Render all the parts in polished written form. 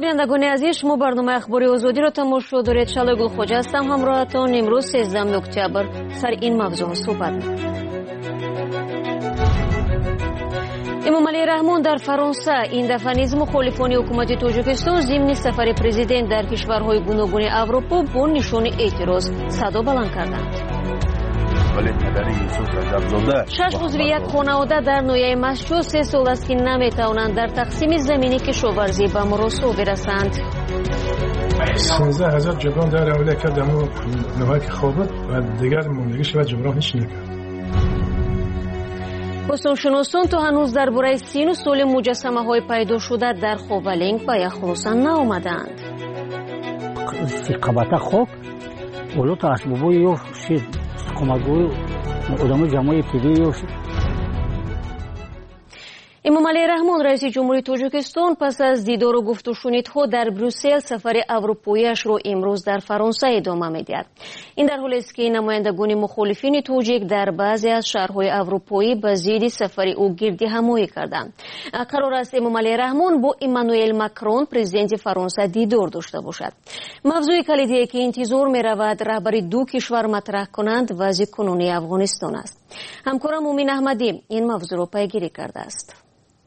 شنوندگان عزیز، شما برنامه اخباری آزادی را تماشا دارید. شعله گل خوجا هستم همراهتان. امروز 13 اکتبر سر این موضوع صحبت می‌کنیم. امامعلی رحمان در فرانسه این دفعه نیز مخالفان حکومت تاجیکستان ضمن سفر پرزیدنت در کشورهای گوناگون اروپا با نشان اعتراض صدا بلند کردند. 6 عضو یک خانواده در نویه مسجد 3 سال است که نمیتوانند در تقسیم زمینی کشاورزی به مراسو برسند. 13,000 جبران در حواله کردم و نوک خوابت و دیگر موندگیش و جبران هیچ نکرد. باستانشناسان تا هنوز درباره سین و سال مجسمه های پیدا شده در خوالنگ به یک خلاصه نآمدند. قبطه خوک ولو تا اسبابو یو شید کمکگوی ادامه جمعی ابتدایی امامعلی رحمان رئیس جمهوری تاجیکستان پس از دیدار و گفت و شنیدها در بروسل سفر اروپایی‌اش را امروز در فرانسه ادامه می‌دهد. این در حالی است که نمایندگان مخالفین تاجیک در بعضی از شهرهای اروپایی به ضد سفر او گردی همایی کردند. قرار است امامعلی رحمان با ایمانوئل ماکرون پرزیدنت فرانسه دیدار داشته باشد. موضوع کلیدی که انتظار می‌رود رهبری دو کشور مطرح کنند وضع کنونی افغانستان است. همکارم مومین احمدی این موضوع را پیگیری کرده است.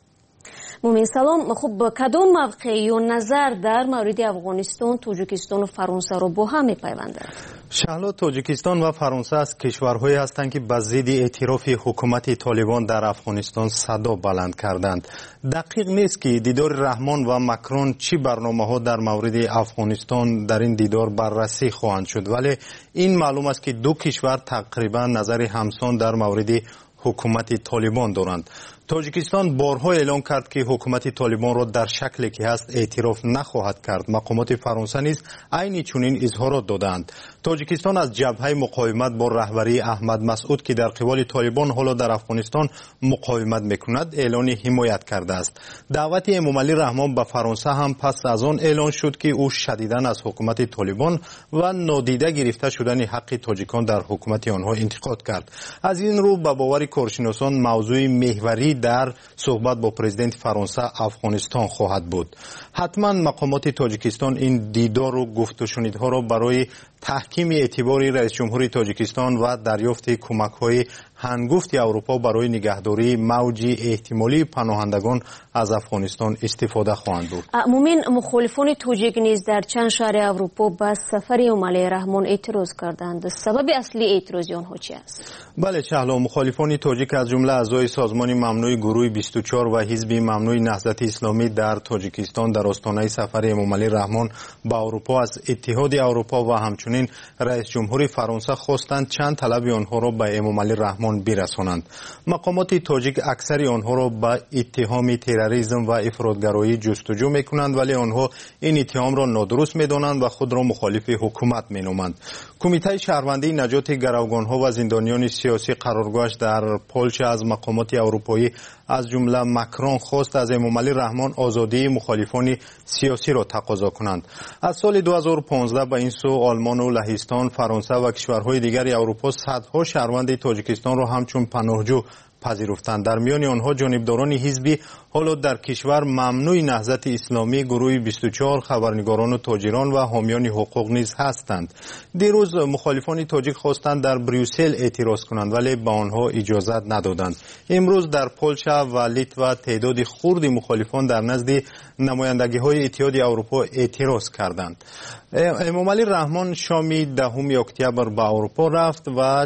مومین سلام. خب کدام موقع یا نظر در مورد افغانستان، تاجیکستان و فرانسه را با هم می‌پیوندند؟ شهلا، تاجیکستان و فرانسه از کشورهایی هستند که به ضد اعتراف حکومت طالبان در افغانستان صدا بلند کردند. دقیق نیست که دیدار رحمان و ماکرون چی برنامه‌ها در مورد افغانستان در این دیدار بررسی خواهند شد، ولی این معلوم است که دو کشور تقریبا نظر همسان در مورد حکومت طالبان دارند. تاجیکستان بارها اعلام کرد که حکومت طالبان را در شکلی که هست اعتراف نخواهد کرد. مقامات فرانسه نیز عین چنین اظهارات دادند. تاجیکستان از جبهه مقاومت با رهبری احمد مسعود که در قبال طالبان حالا در افغانستان مقاومت میکند اعلان حمایت کرده است. دعوت امامعلی رحمان به فرانسه هم پس از آن اعلان شد که او شدیداً از حکومت طالبان و نادیده گرفته شدن حق تاجیکان در حکومت آنها انتقاد کرد. از این رو به باور کارشناسان موضوع محوری در صحبت با پرزیدنت فرانسه افغانستان خواهد بود. حتما مقامات تاجیکستان این دیدار و گفت و شنیدها را برای تحکیم اعتبار رئیس جمهوری تاجیکستان و دریافت کمک‌های هنگفت اروپا برای نگهداری موج احتمالی پناهندگان از افغانستان استفاده خواهند بود. مومن، مخالفان تاجیک نیز در چند شهر اروپا به سفر امامعلی رحمان اعتراض کردند. سبب اصلی اعتراض آنها چی است؟ بله شهلا، مخالفان تاجیک از جمله اعضای سازمان ممنوع گروه 24 و حزب ممنوع نهضت اسلامی در تاجیکستان در آستانه سفر امامعلی رحمان به اروپا از اتحاد اروپا و همچنین رئیس جمهور فرانسه خواستند چند طلب آنها را به امامعلی رحمان برسانند. مقامات تاجیک اکثر آنها را به اتهام تروریسم و افراطگرایی جستجو میکنند، ولی آنها این اتهام را نادرست میدانند و خود را مخالف حکومت مینامند. کمیته شهروندی نجات گروگانها و زندانیان سیاسی قرارگاهش در پولش از مقامات اروپایی از جمله ماکرون خواست از امامعلی رحمان آزادی مخالفان سیاسی را تقاضا کنند. از سال 2015 به این سو آلمان و لهستان، فرانسه و کشورهای دیگر اروپا صدها شهروند تاجیکستان را همچون پناهجو پذیرفتند. در میان آنها جانبداران حزبی حالا در کشور ممنوع نهضت اسلامی، گروه 24، خبرنگاران و تاجران و حامیان حقوق نیز هستند. دیروز مخالفان تاجیک خواستند در بروسل اعتراض کنند ولی به آنها اجازت ندادند. امروز در پولش و لیتوا تعداد خردی مخالفان در نزد نمایندگی‌های اتحاد اروپا اعتراض کردند. امامعلی رحمان شام 10 اکتبر به اروپا رفت و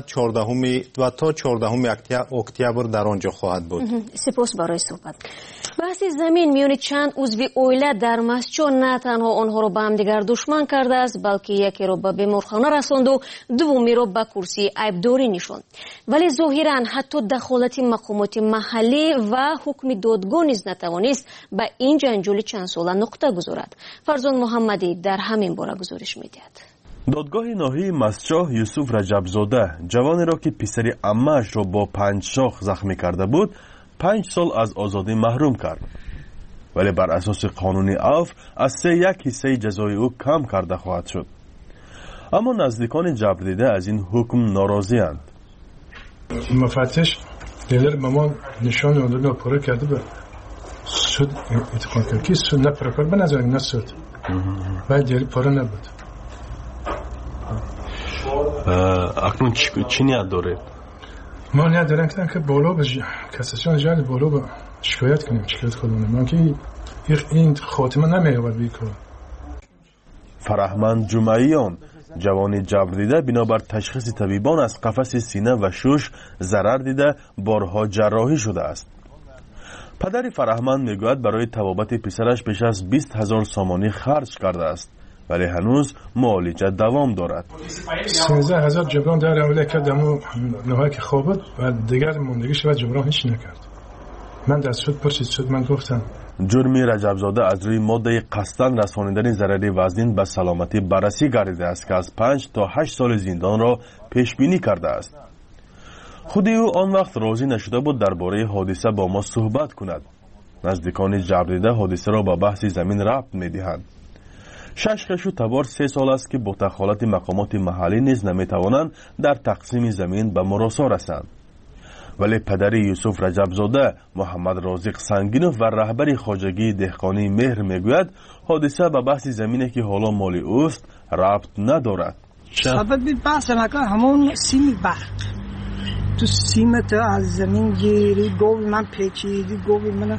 تا 14 اکتبر در آنجا خواهد بود. سپاس برای صحبت. بحث زمین میان چند عضو عائله در مسجد نه تنها آنها را به همدیگر دشمن کرده است، بلکه یکی را به بیمارخانه رساند و دومی را به کرسی عیبداری نشاند. ولی ظاهرا حتی دخالت مقامات محلی و حکم دادگاه نیز نتوانست به این جنجال چند ساله نقطه گذارد. فرزان محمدی در همین باره گزارش می‌دهد. دادگاه ناحیه مسجد یوسف رجبزاده جوانی را که پسر عمه‌اش را با 5 شاخ زخمی کرده بود 5 سال از آزادی محروم کرد، ولی بر اساس قانون عفو از 3/1 حصه جزای او کم کرده خواهد شد. اما نزدیکان جبردیده از این حکم ناراضی اند. مفتش دلر به ما نشان آدم پاره کرده به سود اتقان کرد که سود نپرکر بنظریم نه سود و دیاری پاره نبود. اکنون چی نیت داره؟ ما نیت داریم که بالا به کساسیون جهل بالا به شکایت کنیم، شکایت خودمونه. من که این خاتمه نمی‌یابد بیکار. فرهمند جمعیان جوان جبر دیده بنابر تشخیص طبیبان از قفس سینه و شش ضرر دیده بارها جراحی شده است. پدر فرهمند میگوید برای طبابت پسرش بیش از 20,000 سامانی خرج کرده است ولی هنوز معالجه دوام دارد. 13,000 جبران در عملیات کردم و نهایی که خوابد و دیگر موندگیش و جبران هیچ نکرد. من در سود پرسید سود من گفتم جرمی رجبزاده از روی ماده قصداً رسانیدن ضرر وزین به سلامتی بررسی گردیده است که از 5 تا 8 سال زندان را پیش بینی کرده است. خود او آن وقت راضی نشده بود درباره حادثه با ما صحبت کند. نزدیکان جبریده حادثه را به بحث زمین ربط می‌دهند. ششخشو تبار 3 سال است که با دخالت مقامات محلی نیز نمی‌توانند در تقسیم زمین به مراسا رسند. ولی پدر یوسف رجبزاده محمد رازق سنگینوف و رهبر خواجگی دهقانی مهر میگوید حادثه به بحث زمینی که حالا مال اوست ربط ندارد. سبب بحث نکن همون سیم برق تو سیمت از زمین گیری گوی من پیچیدی گوی من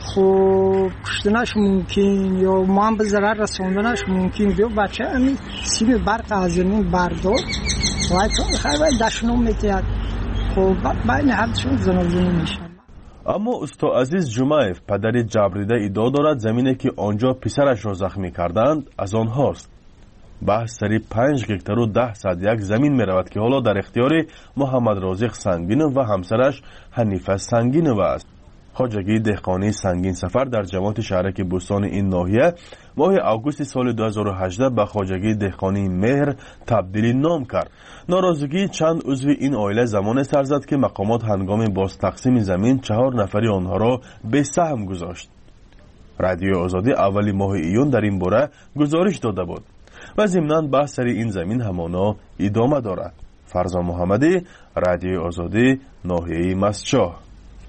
خب کشتنش ممکن یا ما هم به ضرر رسوندنش ممکن بیو بچه همین سیم برق از زمین بردار وای تو خیلی دشنو میتید خب بین حدشون زنازنی میشه. اما استا عزیز جمعیف پدر جبریده ادعا دارد زمینی که آنجا پسرش را زخمی کردند از آنهاست. بحث سری 5 هکتار و 10 صد زمین می رود که حالا در اختیار محمد رازق سنگینوف و همسرش حنیفه سنگینوف است. خواجگی دهقانی سنگین سفر در جماعت شهرک بوستان این ناحیه ماه اوگوست سال 2018 به خواجگی دهقانی مهر تبدیل نام کرد. ناراضگی چند عضو این عائله زمان سر زد که مقامات هنگام باز تقسیم زمین 4 نفری آنها را به سهم گذاشت. رادیو آزادی اولی ماه ایون در این باره گزارش داده بود و ضمناً بحث سر این زمین همانا ادامه دارد. فرزان محمدی، رادیو آزادی، ناحیه مسجاه.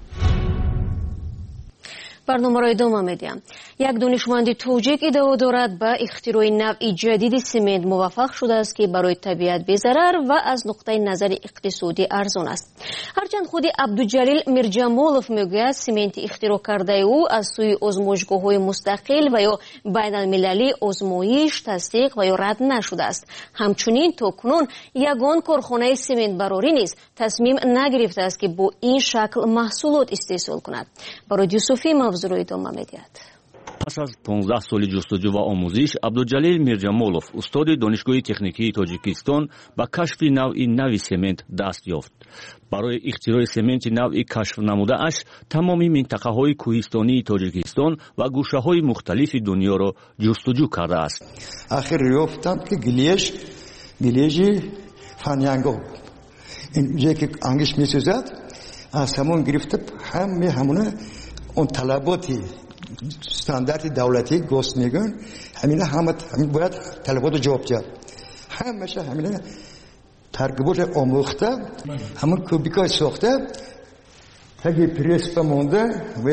برنامه را ادامه میدیم. یک دانشمند توجیک ادعا دارد به اختراع نوعی جدید سمنت موفق شده است که برای طبیعت بی‌ضرر و از نقطه نظر اقتصادی ارزان است. هرچند خود عبدالجلیل میرجمولوف میگوید سمنت اختراع کرده او از سوی آزمایشگاه‌های مستقل و یا بین المللی آزمایش، تصدیق و یا رد نشده است. همچنین تاکنون یگان کارخانه سمنت براری نیز تصمیم نگرفته است که با این شکل محصولات استحصال کند. برای یوسفی موضوع را ادامه می‌دهد. پس از 15 سال جستجو و آموزش، عبدالجلیل میرجمولوف استاد دانشگاه تکنیکی تاجیکستان به کشف نوعی سمنت دست یافت. برای اختراع سمنت نوعی کشف نموده اش تمامی منطقه های کوهستانی تاجیکستان و گوشه های مختلف دنیا را جستجو کرده است. آخر یافتند که گلیجی فانیانگو این جایی که انگش میسوزد از همون گرفته همونه اون طلباتی استاندارد دولتی گوست میگن همین باید طلبات جواب داد. همشه همین ترکیبات آموخته همون کوبیکای ساخته اگه پریس بمونده و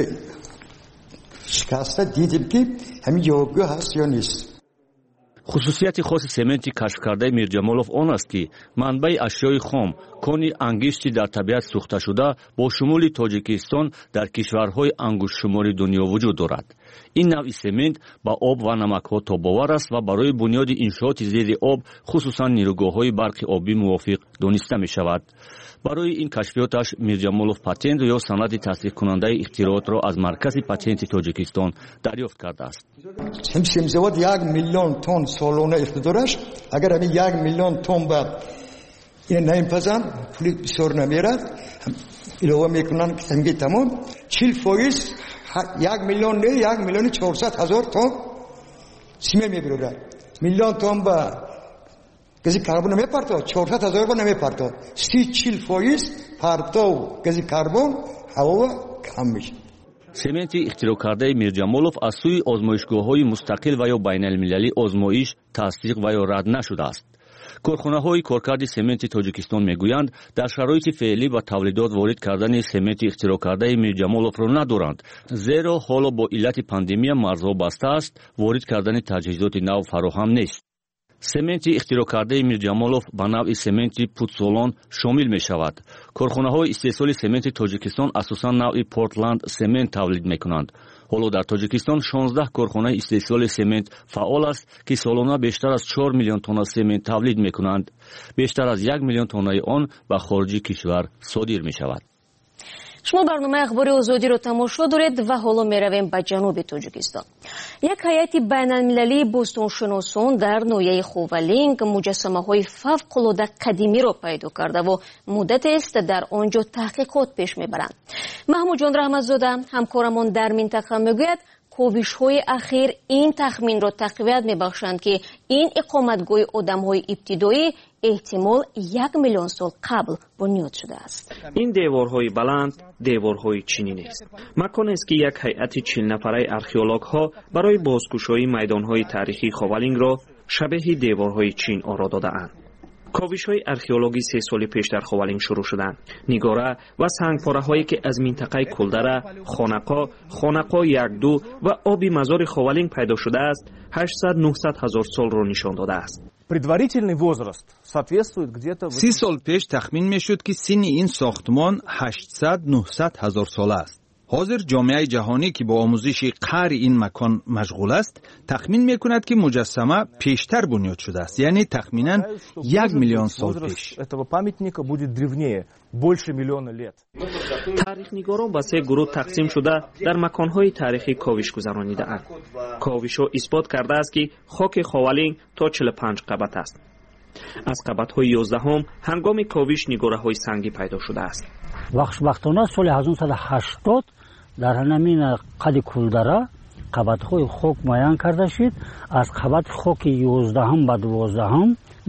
شکسته دیدیم که همین جوابگاه هست یا نیست. خصوصیت خاص سمنت کشف کرده میرجمولوف آن است که منبع اشیای خام کانی انگشتی در طبیعت سوخته شده با شمول تاجیکستان در کشورهای انگشت شماری دنیا وجود دارد. این نوع سمنت با آب و نمک‌ها تاب‌آور است و برای بنیاد انشاءات زیر آب خصوصا نیروگاه‌های برق آبی موافق دانسته می‌شود. برای این کشفیاتش میرجمولوف پتنت یا سند تصدیق کننده اختراعات را از مرکز پتنت تاجیکستان دریافت کرده است. سمسمزاد 1 میلیون تن سالانه اختراعش اگر همین 1 میلیون تن بعد این نمیپزن پولی بسیار نمیرد علاوه میکنن که همگی تمام 40% 1 میلیون نه 1,400,000 تن سیمه میبرد. میلیون تن با گازی کربن نمیپرتاد 400,000 با نمیپرتاد 30-40% پرتو گازی کربن هوا کم میشه. سمنت اختراع کرده میرجمولوف از سوی آزمایشگاه‌های مستقل و یا بین المللی آزمایش، تصدیق و یا رد نشده است. корхонаҳои коркарди сементи тоҷикистон мегӯянд дар шароити феълӣ ба тавлидот ворид кардани сементи ихтироъкардаи Мирҷамоловро надоранд, зеро ҳоло бо иллати пандемия марзҳо баста аст, ворид кардани таҷҳизоти нав фароҳам нест. сементи ихтироъкардаи Мирҷамолов ба навъи сементи путсолон шомил мешавад. корхонаҳои истеҳсоли сементи тоҷикистон асосан навъи портланд семент тавлид мекунанд. ҳоло дар тоҷикистон 16 корхонаи истеҳсоли семент фаъол аст, ки солона бештар аз 4 миллион тонна семент тавлид мекунанд. бештар аз 1 миллион тоннаи он ба хориҷи кишвар содир мешавад. шумо барномаи ахбори озодиро тамошо доред ва ҳоло меравем ба ҷануби тоҷикистон. як ҳайати байналмилалии бостоншиносон дар ноҳияи Ховалинг муҷассамаҳои фавқулода қадимиро пайдо кардаву муддатест дар он ҷо таҳқиқот пеш мебаранд. маҳмудҷон раҳматзода ҳамкорамон дар минтақа мегӯяд, ковишҳои ахир ин тахминро тақвият мебахшанд, ки ин иқоматгоҳи одамҳои ибтидоӣ эҳтимол 1 миллион сол қабл бунёд шудааст. ин деворҳои баланд деворҳои чинӣ нест. маконест, ки як ҳайати 40 нафараи археологҳо барои бозкушоии майдонҳои таърихии Ховалингро шабеҳи деворҳои чин оро додаанд. ковишҳои археологӣ 3 соли пеш дар Ховалинг шурӯъ шуданд. нигора ва сангпораҳое ки аз минтақаи Кулдара, Хонақо 1-2 ва оби мазори Ховалинг пайдо шудааст, 800-900 ҳазор солро нишон додааст. Предварительный возраст соответствует где-то 30 сол пеш тахмин мешуд, ки синни ин сохтмон 800-900 ҳазор сола аст. ҳозир ҷомеаи ҷаҳонӣ, ки бо омӯзиши қаъри ин макон машғул аст, тахмин мекунад, ки муҷассама пештар бунёд шудааст, яъне тахминан 1 миллион сол пеш. Этого памятника будет древнее, больше миллиона лет. таърихнигорон ба 3 гурӯҳ тақсим шуда дар маконҳои таърихӣ ковиш гузаронидаанд. ковишҳо исбот кардааст, ки хоки Ховалинг то 45 қабат аст. аз қабатҳои 11ҳум ҳангоми ковиш нигораҳои сангӣ пайдо шудааст. вахшбахтона соли 1980 дар ҳамин қади Кулдара қабатҳои хок муайян карда шуд. аз қабати хоки 11ҳум ба 12ҳум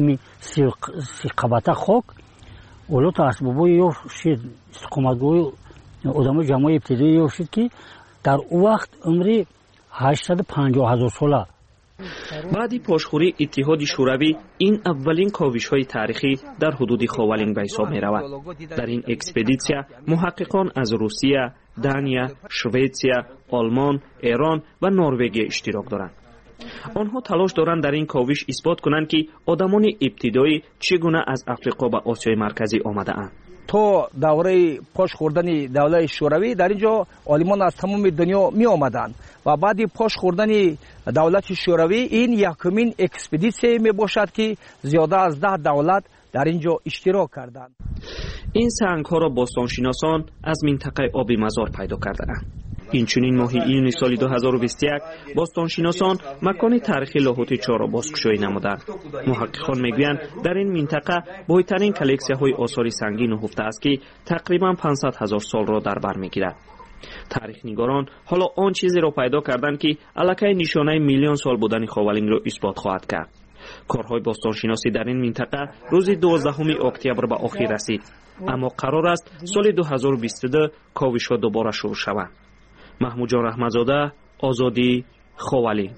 30 қабата хок олоту асбобои ёфт шуд, истиқоматгоҳи одамои ҷамоаи ибтидоӣ ёфт шуд, ки дар он вақт умри 850 ҳазор сола. баъди пошхӯрии иттиҳоди шӯравӣ ин аввалин ковишҳои таърихӣ дар ҳудуди Ховалинг ба ҳисоб меравад. дар ин экспедитсия муҳаққиқон аз Русия, Дания, Шветсия, Олмон, Эрон ва Норвегия иштирок доранд. онҳо талош доранд дар ин ковиш исбот кунанд, ки одамони ибтидоӣ чӣ гуна аз Африқо ба Осиёи марказӣ омадаанд. то давраи пош хӯрдани давлати шӯравӣ дар ин ҷо олимон аз тамоми дунё меомаданд ва баъди пош хӯрдани давлати шӯравӣ ин якумин экспедитсия мебошад, ки зиёда аз 10 давлат дар ин ҷо иштирок карданд. ин сангҳоро бостоншиносон аз минтақаи оби мазор пайдо кардаанд. инчунин моҳи июни соли 2021 бостоншиносон макони таърихи лоҳути чорро бозкушоӣ намуданд. муҳаққиқон мегӯянд дар ин минтақа бойтарин коллексияҳои осори сангӣ нуҳуфта аст, ки тақрибан 500 ҳазор солро дар бар мегирад. таърихнигорон ҳоло он чизеро пайдо карданд, ки аллакай нишонаи миллион сол будани Ховалингро исбот хоҳад кард. корҳои бостоншиносӣ дар ин минтақа рӯзи 12 октябр ба охир расид, аммо қарор аст соли 2022 ковишҳо дубора шурӯъ шаванд. маҳмудҷон раҳматзода, озодӣ, Ховалинг.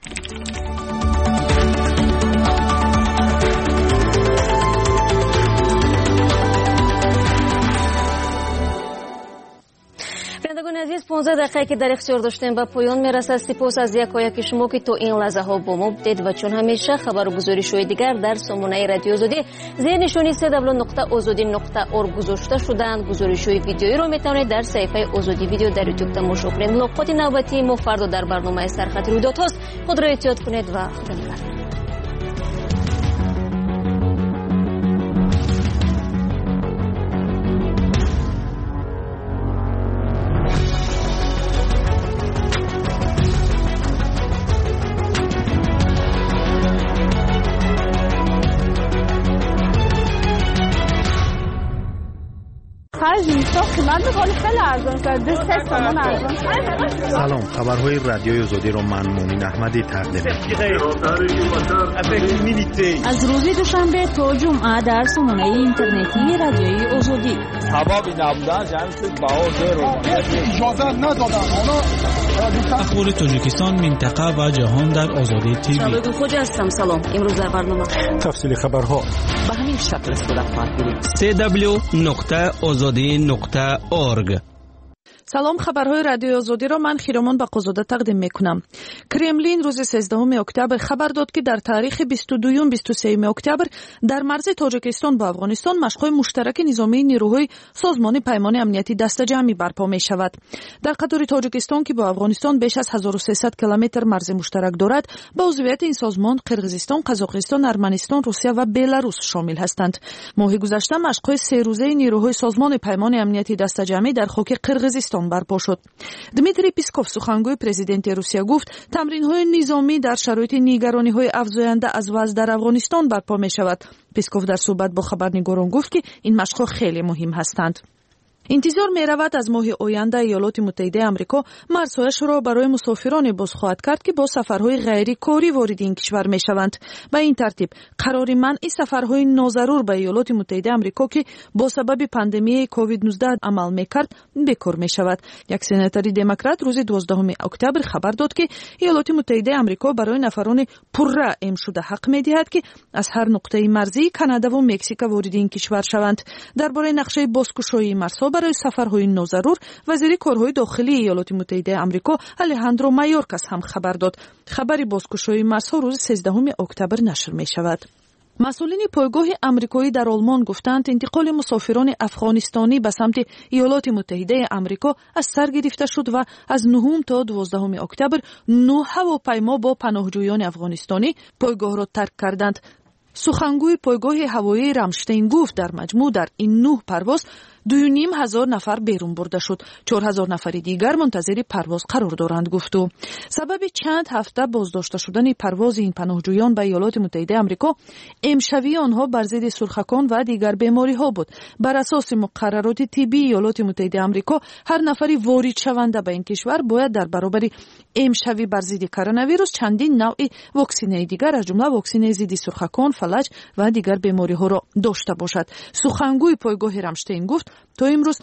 бинандагони азиз, 15 дақиқае ки дар ихтиёр доштем ба поён мерасад. сипос аз якояки шумо, ки то ин лаҳзаҳо бо мо будед ва чун ҳамеша хабару гузоришҳои дигар дар сомонаи радиои Озодӣ зер нишони cw.ozodi.org гузошта шудаанд. гузоришҳои видеоиро метавонед дар саҳифаи Озодӣ видео дар YouTube тамошо кунед. мулоқоти навбатии мо фардо дар барномаи Сархати рӯйдодҳост. худро эҳтиёт кунед ва худо нигаҳдор. سلام، خبرهای رادیوی آزادی را من مومن احمدی تقدیم می‌کنم. از روز دوشنبه تا جمعه در سامانه اینترنتی رادیوی آزادی. اخبار تاجیکستان، منطقه و جهان در آزادی تیوی. شباب خوش هستم. سلام. امروز در برنامه تفصیل خبرها به همین شکل صدا خواهد بود. www.azadi.org. سلام، خبرهای رادیو آزادی را من خیرامان بقازاده تقدیم میکنم. کرملین روز 13 اکتبر خبر داد که در تاریخ 22-23 اکتبر در مرز تاجیکستان با افغانستان مشق‌های مشترک نظامی نیروهای سازمان پیمان امنیتی دسته‌جمعی برپا می شود. در قطار تاجیکستان که با افغانستان بیش از 1300 کیلومتر مرز مشترک دارد، با عضویت این سازمان قرقیزستان، قزاقستان، ارمنستان، روسیه و بلاروس شامل هستند. ماه گذشته مشق‌های 3 روزه نیروهای سازمان پیمان امنیتی دسته‌جمعی در خاک قرقیزستان برپا شد. دمیتری پیسکوف سخنگوی پرزیدنت روسیه گفت تمرین‌های نظامی در شرایط نگرانی‌های افزاینده از وضع در افغانستان برپا می‌شود. پیسکوف در صحبت با خبرنگاران گفت که این مشق‌ها خیلی مهم هستند. انتظار می رود از ماه آینده ایالات متحده آمریکا مرزهایش را برای مسافران باز خواهد کرد که با سفرهای غیر کاری وارد این کشور می شوند. به این ترتیب قرار منع سفرهای ناضرور به ایالات متحده آمریکا که با سبب پاندمی کووید 19 عمل می کرد بیکار می شود. یک سناتور دموکرات روز 12 اکتبر خبر داد که ایالات متحده آمریکا برای نفران پررأی شده حق می دهد که از هر نقطه مرزی کانادا و مکزیک وارد این کشور شوند. درباره نقشه بازگشایی مرزها برای سفرهای ناضرور وزیر کارهای داخلی ایالات متحده آمریکا الهاندرو مایورکاس هم خبر داد. خبری بازگشایی مرزها روز 13 اکتبر نشر می شود. مسئولین پایگاه آمریکایی در آلمان گفتند انتقال مسافران افغانستانی به سمت ایالات متحده آمریکا از سر گرفته شد و از 9 تا 12 اکتبر 9 هواپیما با پناهجویان افغانستانی پایگاه را ترک کردند. سخنگوی پایگاه هوایی رامشتین گفت در مجموع در این 9 پرواز 2,500 نفر بیرون برده شد. 4,000 نفر دیگر منتظر پرواز قرار دارند گفت. سبب چند هفته بازداشته شدن پرواز این پناهجویان به ایالات متحده آمریکا امشبی آنها بر ضد سرخکان و دیگر بیماری ها بود. بر اساس مقررات طبی ایالات متحده آمریکا هر نفری وارد شونده به این کشور باید در برابر امشبی بر ضد کرونا ویروس چندین نوع واکسینه دیگر از جمله واکسینه ضد سرخکان، فلج و دیگر بیماری ها را داشته باشد. سخنگوی پایگاه رامشتین گفت تا امروز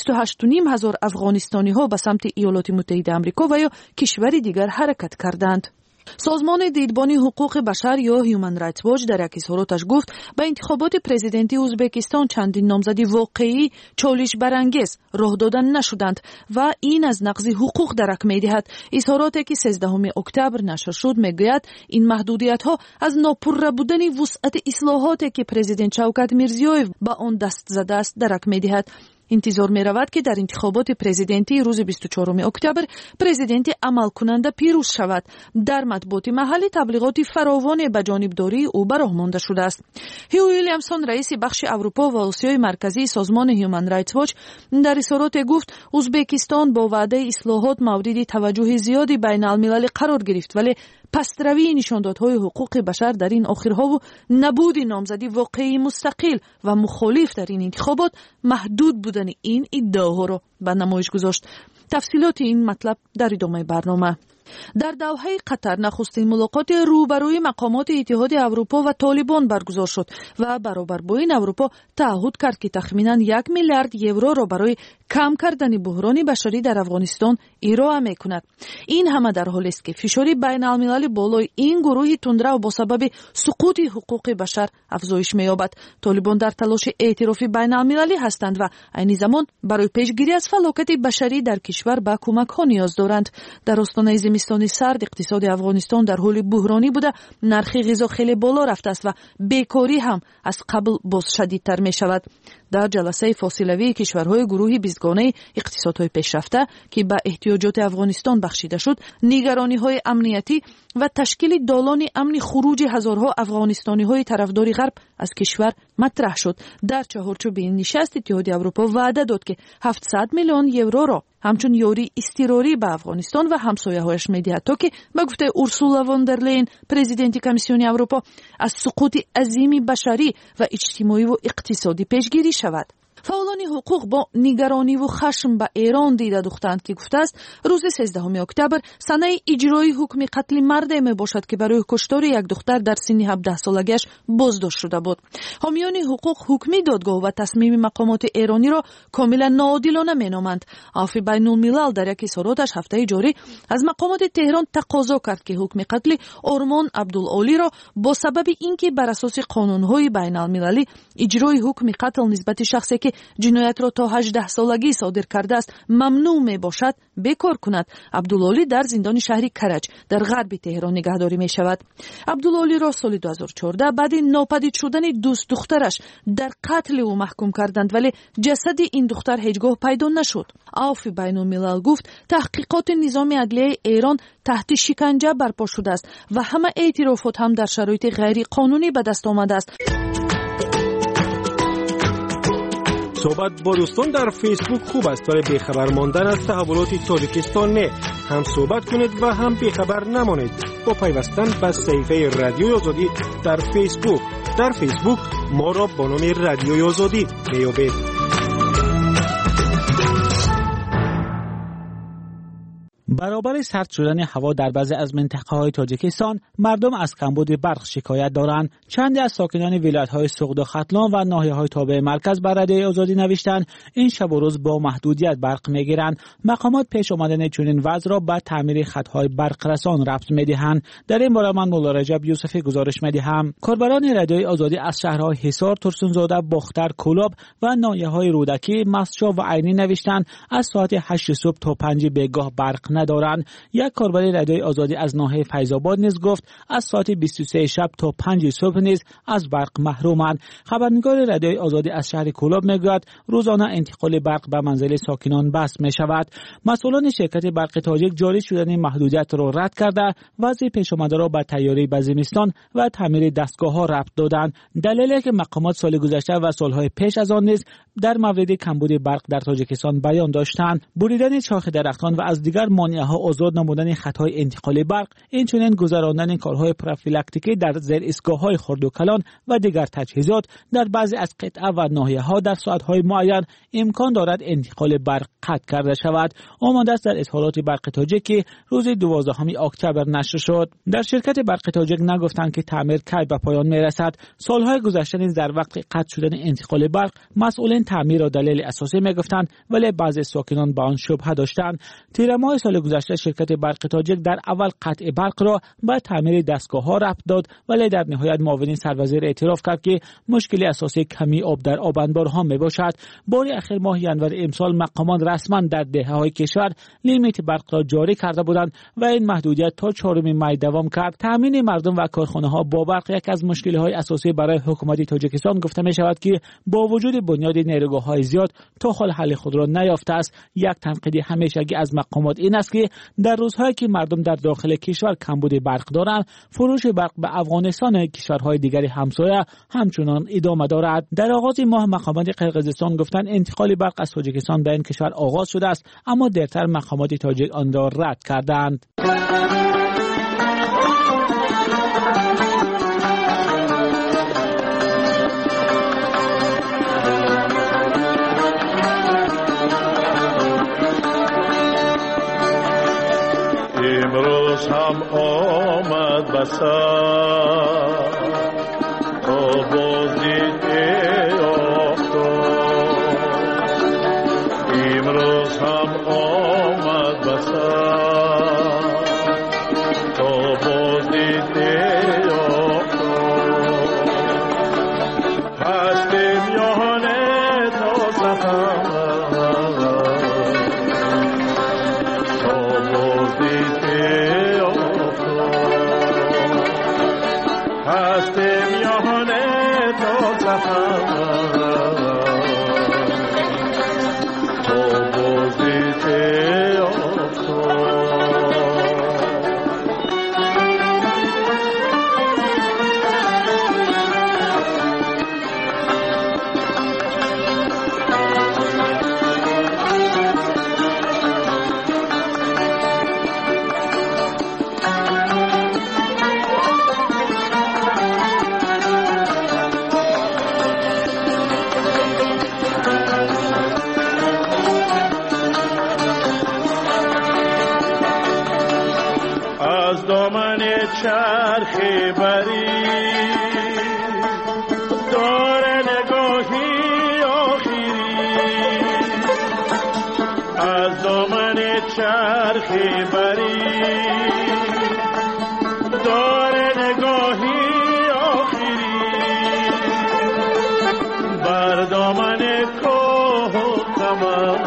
28,500 افغانستانی ها به سمت ایالات متحده آمریکا و یا کشور دیگر حرکت کردند. سازمان دیدبانی حقوق بشر یا هیومن رایتس واچ در یک اظهاراتش گفت به انتخابات پرزیدنتی ازبکستان چندین نامزدی واقعی چالش برانگیز راه دادن نشدند و این از نقض حقوق درک می‌دهد. اظهاراتی که 13 اکتبر نشر شد میگوید این محدودیت‌ها از ناپرره بودن وسعت اصلاحاتی که پرزیدنت شوکت میرزیویف به آن دست زده است درک می‌دهد. انتظار می رود که در انتخابات پرزیدنتی روز 24 اکتبر پرزیدنت عمل کننده پیروز شود. در مطبوعات محلی تبلیغات فراوان به جانبداری او براه مانده شده است. هیو ویلیامسون رئیس بخش اروپا و آسیای مرکزی سازمان هیومن رایتس واچ در اظهارات گفت ازبکستان با وعده اصلاحات مورد توجه زیادی بین المللی قرار گرفت ولی پستروی نشاندادهای حقوق بشر در این آخرها و نبود نامزدی واقعی مستقل و مخالف در این انتخابات محدود بودن این ادعاها را به نمایش گذاشت. تفصیلات این مطلب در ادامه برنامه. در دوحه قطر نخستین ملاقات روبروی مقامات اتحاد اروپا و طالبان برگزار شد و برابر با این اروپا تعهد کرد که تخمینا 1 میلیارد یورو را برای کم کردن بحران بشری در افغانستان ارائه می‌کند. این همه در حالی است که فشار بین المللی بالای این گروه تندرو با سبب سقوط حقوق بشر افزایش می‌یابد. طالبان در تلاش اعتراف بین المللی هستند و عین زمان برای پیشگیری از فلاکت بشری در کشور به کمک‌ها نیاز دارند. در آستانه زمستان سرد اقتصاد افغانستان در حال بحرانی بوده، نرخ غذا خیلی بالا رفته است و بیکاری هم از قبل باز شدیدتر می شود. در جلسه فاصلوی کشورهای گروه 20گانه اقتصادهای پیشرفته که به احتیاجات افغانستان بخشیده شد، نگرانی‌های امنیتی و تشکیل دالان امنی خروج هزارها افغانستانی‌های طرفدار غرب از کشور مطرح شد. در چهارچوب این نشست اتحاد اروپا وعده داد که 700 میلیون یورو را همچون یاری اضطراری به افغانستان و همسایه‌هایش می‌دهد تا که به گفته اورسولا وان در لین پرزیدنت کمیسیون اروپا از سقوط عظیم بشری و اجتماعی و اقتصادی پیشگیری شود. فعالان حقوق با نگرانی و خشم به ایران دیده دوختند که گفته است روز 13 اکتبر سنه اجرای حکم قتل مرد می باشد که برای کشتار یک دختر در سن 17 سالگیش بازداشت شده بود. حامیان حقوق حکمی دادگاه و تصمیم مقامات ایرانی را کاملا ناعادلانه مینامند. عفو بین الملل در یک اظهاراتش هفته جاری از مقامات تهران تقاضا کرد که حکم قتل آرمان عبدالعالی را با سبب اینکه بر اساس قانون‌های بین المللی اجرای حکم قتل نسبت شخصی که جنایت را تا 18 سالگی صادر کرده است ممنوع می باشد بکار کند. عبدالعالی در زندان شهری کرج در غرب تهران نگهداری می شود. عبدالعالی را سال 2014 بعد ناپدید شدن دوست دخترش در قتل او محکوم کردند ولی جسد این دختر هیچگاه پیدا نشد. عفو بین الملل گفت تحقیقات نظام عدلیه ایران تحت شکنجه برپا شده است و همه اعترافات هم در شرایط غیر قانونی به دست آمده است. صحبت با دوستان در فیسبوک خوب است برای بیخبر ماندن از تحولات تاجیکستان. نه هم صحبت کنید و هم بیخبر نمانید با پیوستن به صفحه رادیوی آزادی در فیسبوک ما را با نام رادیوی آزادی بیابید. برابر سرد شدن هوا در بعضی از منطقه‌های تاجیکستان مردم از کمبود برق شکایت دارند. چندی از ساکنان ولایت‌های سغد و ختلان و ناحیه‌های تابع مرکز بر رادیوی آزادی نوشتند این شب و روز با محدودیت برق می‌گیرند. مقامات پیش آمدن چنین وضع را به تعمیر خط‌های برق رسان ربط می‌دهند. در این باره من مولا رجب یوسفی گزارش می‌دهم. کاربران رادیوی آزادی از شهرهای حصار، ترسونزاده، باختر، کولاب و ناحیه‌های رودکی، مسجد و عینی نوشتند از ساعت 8 صبح تا 5 بیگاه برق ندارند. یک کاربر رادیوی آزادی از ناحیه فیض‌آباد نیز گفت از ساعت 23 شب تا 5 صبح نیز از برق محرومند. خبرنگار رادیوی آزادی از شهر کولاب میگوید روزانه انتقال برق به منزل ساکنان بس می شود. مسئولان شرکت برق تاجیک جاری شدن محدودیت را رد کرده وضع پیش آمده را به تیاری به زمستان و تعمیر دستگاه‌ها ربط دادند. دلیلی که مقامات سال گذشته و سالهای پیش از آن نیز در مورد کمبود برق در تاجیکستان بیان داشتند. بریدن شاخ درختان و از دیگر مانعه‌ها آزاد نمودن خطهای انتقال برق، اینچنین گذراندن کارهای پروفیلاکتیکی در زیر ایستگاه‌های خرد و کلان و دیگر تجهیزات در بعضی از قطعه و ناحیه‌ها در ساعت‌های معین امکان دارد انتقال برق قطع کرده شود. آمده است در اظهارات برق تاجیک که روز 12 اکتبر نشر شد. در شرکت برق تاجیک نگفتند که تعمیر کی به پایان میرسد. سالهای گذشته نیز در وقت قطع شدن انتقال برق مسئولین تعمیر را دلیل اساسی میگفتند ولی بعضی ساکنان به آن شبهه داشتند. تیر ماه سال گذشته شرکت برق تاجیک در اول قطع برق را به تعمیر دستگاه‌ها ربط داد ولی در نهایت معاون سروزیر اعتراف کرد که مشکل اساسی کمی آب در آب انبارها میباشد. بار اخیر ماه ینور امسال مقامان رسما در دهه‌های کشور لیمیت برق را جاری کرده بودند و این محدودیت تا 4 می دوام کرد. تامین مردم و کارخانه‌ها با برق یک از مشکل‌های اساسی برای حکومت تاجیکستان گفته می‌شود که با وجود بنیاد نیروگاه‌های زیاد تا حل خود را نیافته است. یک تنقید همیشگی از مقامات این است که در روزهایی که مردم در داخل کشور کمبود برق دارند فروش برق به افغانستان کشورهای دیگر همسایه همچنان ادامه دارد. در آغاز ماه مقامات قرقیزستان گفتند انتقال برق از تاجیکستان به این کشور آغاز شده است اما دیرتر مقامات تاجیک آن را رد کردند. امروز هم آمد بسر تا بازدید آفتاب امروز هم آمد بسر تا بازدید آفتاب هستیم یانه تا سفر تو بازدید آفتاب چرخ بری دار نگاهی آخری از دامن چرخ بری دار نگاهی آخری بر دامن کوه و قمر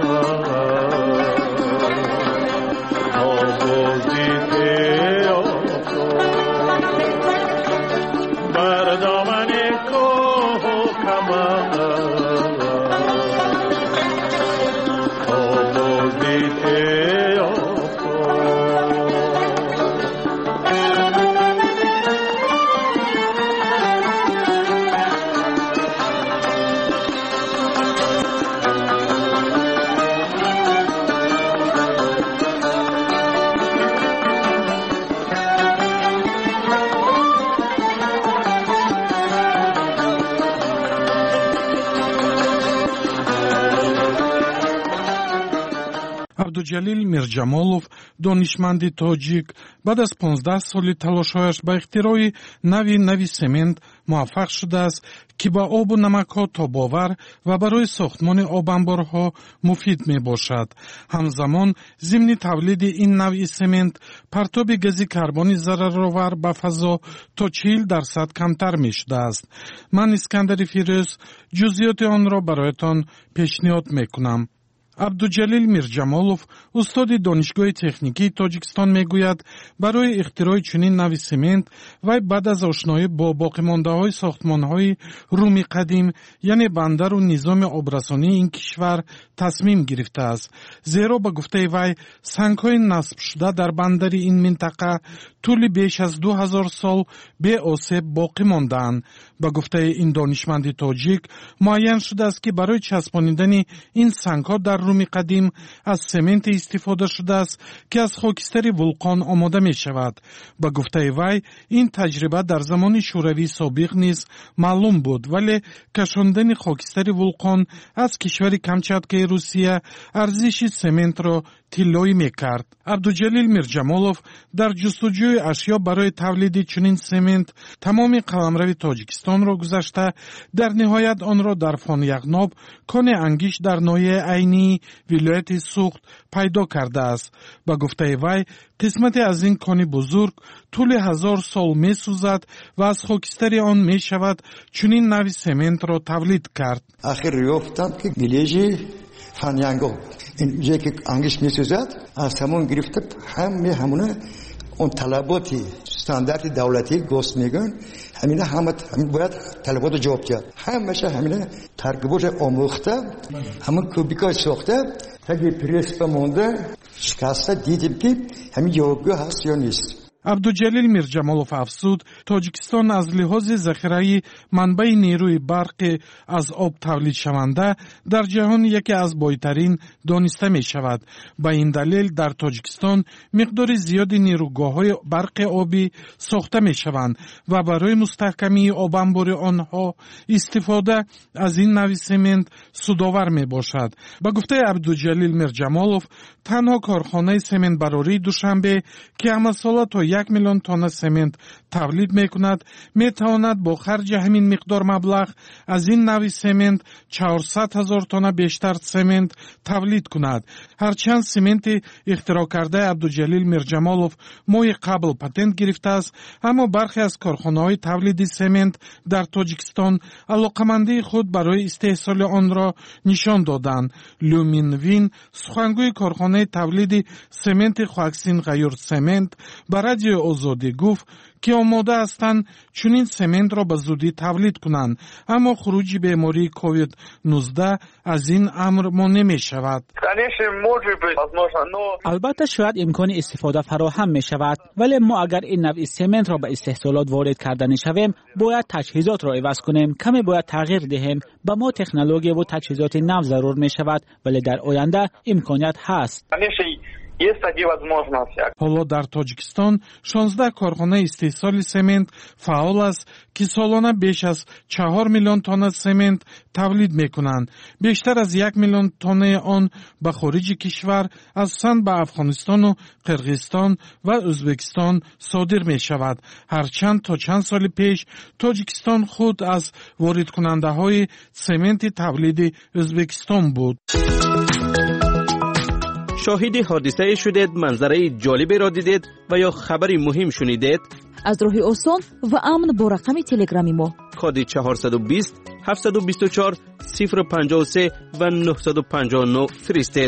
عبدالجلیل میرجمالوف دانشمندی تاجیک بعد از 15 سالی تلاش‌هایش به اختراع نوی سمنت موفق شده است که با آب و نمک‌ها تاب‌آور و برای ساختمان آب‌انبارها مفید میباشد. همزمان ضمن تولید این نوع سمنت پرتاب گاز کربن ضررآور به فضا تا 40% کمتر میشده است. من اسکندر فیروز جزئیات آن را برایتان پیشنهاد میکنم. عبدالجلیل میرجمالوف استاد دانشگاه تکنیکی تاجیکستان میگوید برای اختراع چنین نوع سمنت و بعد از آشنایی با باقی‌مانده‌های ساختمان‌های رومی قدیم یعنی بندر و نظام آبرسانی این کشور تصمیم گرفته است، زیرا به گفته وی سنگ‌های نصب شده در بندر این منطقه طول بیش از 2000 سال به آسیب باقی مانده‌اند. به گفته این دانشمند تاجیک معین شده است که برای چسبانیدن این سنگ‌ها در رومی قدیم از سمنت استفاده شده است که از خاکستر ولکان آماده می شود. به گفته وی این تجربه در زمان شوروی سابق نیز معلوم بود، ولی کشاندن خاکستر ولکان از کشور کامچاتکای روسیه ارزش سمنت را طلایی میکرد. عبدالجلیل میرجمالوف در جستجوی اشیا برای تولید چنین سمنت تمام قلمرو تاجیکستان را گذشته در نهایت آن را در فانیغناب کان انگیش در ناحیه عینی ولایت سوخت پیدا کرده است. به گفته وی قسمت از این کان بزرگ طول 1000 سال می سوزد و از خاکستر آن می شود چنین نوع سمنت را تولید کرد. آخر یافتم که گلیجی فانیغناب این جایی که انگیش می سوزد از همون گرفته همونه اون طلباتی استاندارد دولتی گوست میگن همینه همین باید طلبات جواب کرد. همشه همینه ترکیبش آموخته همون کوبیکای ساخته تا که پریس بمونده شکسته دیدیم که همین جوابگو هست یا نیست. عبدالجلیل میرجمالوف افزود تاجیکستان از لحاظ ذخیره منبع نیروی برق از آب تولید شونده در جهان یکی از بالاترین دانسته می شود. به این دلیل در تاجیکستان مقدار زیادی نیروگاه‌های برق آبی ساخته می شوند و برای مستحکمی آب انبار آنها استفاده از این نوع سمنت سودآور می باشد. به گفته عبدالجلیل میرجمالوف تنها کارخانه سمنت براری دوشنبه که عملساله تا 1 میلیون تن سمنت تولید میکند میتواند با خرج همین مقدار مبلغ از این نوع سمنت 400,000 تن بیشتر سمنت تولید کند. هرچند سمنت اختراع کرده عبدالجلیل میرجمالوف ماه قبل پتنت گرفته است، اما برخی از کارخانه‌های تولید سمنت در تاجیکستان علاقمندی خود برای استحصال آن را نشان دادند. لومین وین سخنگوی کارخانه تولید سمنت خواکسین غیر سمنت به رادیو آزادی گفت که آماده هستند چنین سمنت را به زودی تولید کنند، اما خروج بیماری کووید 19 از این امر مانع می شود. البته شاید امکان استفاده فراهم می شود، ولی ما اگر این نوع سمنت را به استحصالات وارد کردن شویم باید تجهیزات را عوض کنیم، کمی باید تغییر دهیم. به ما تکنولوژی و تجهیزات نو ضرور می شود، ولی در آینده امکانیت هست. ҳоло дар тоҷикистон 16 корхонаи истеҳсоли семент фаъол аст ки солона беш аз 4 миллион тонна семент тавлид мекунанд. бештар аз 1 миллион тоннаи он ба хориҷи кишвар аз сан ба Афғонистону Қирғизистон ва Ӯзбекистон содир мешавад. ҳарчанд то чанд соли пеш Тоҷикистон худ аз воридкунандаҳои сементи тавлиди Ӯзбекистон буд. شاهد حادثه شدید، منظره جالبی را دیدید و یا خبری مهم شنیدید؟ از راه آسان و امن با رقم تلگرامی ما کد 420 724 053 و 959 فرستید.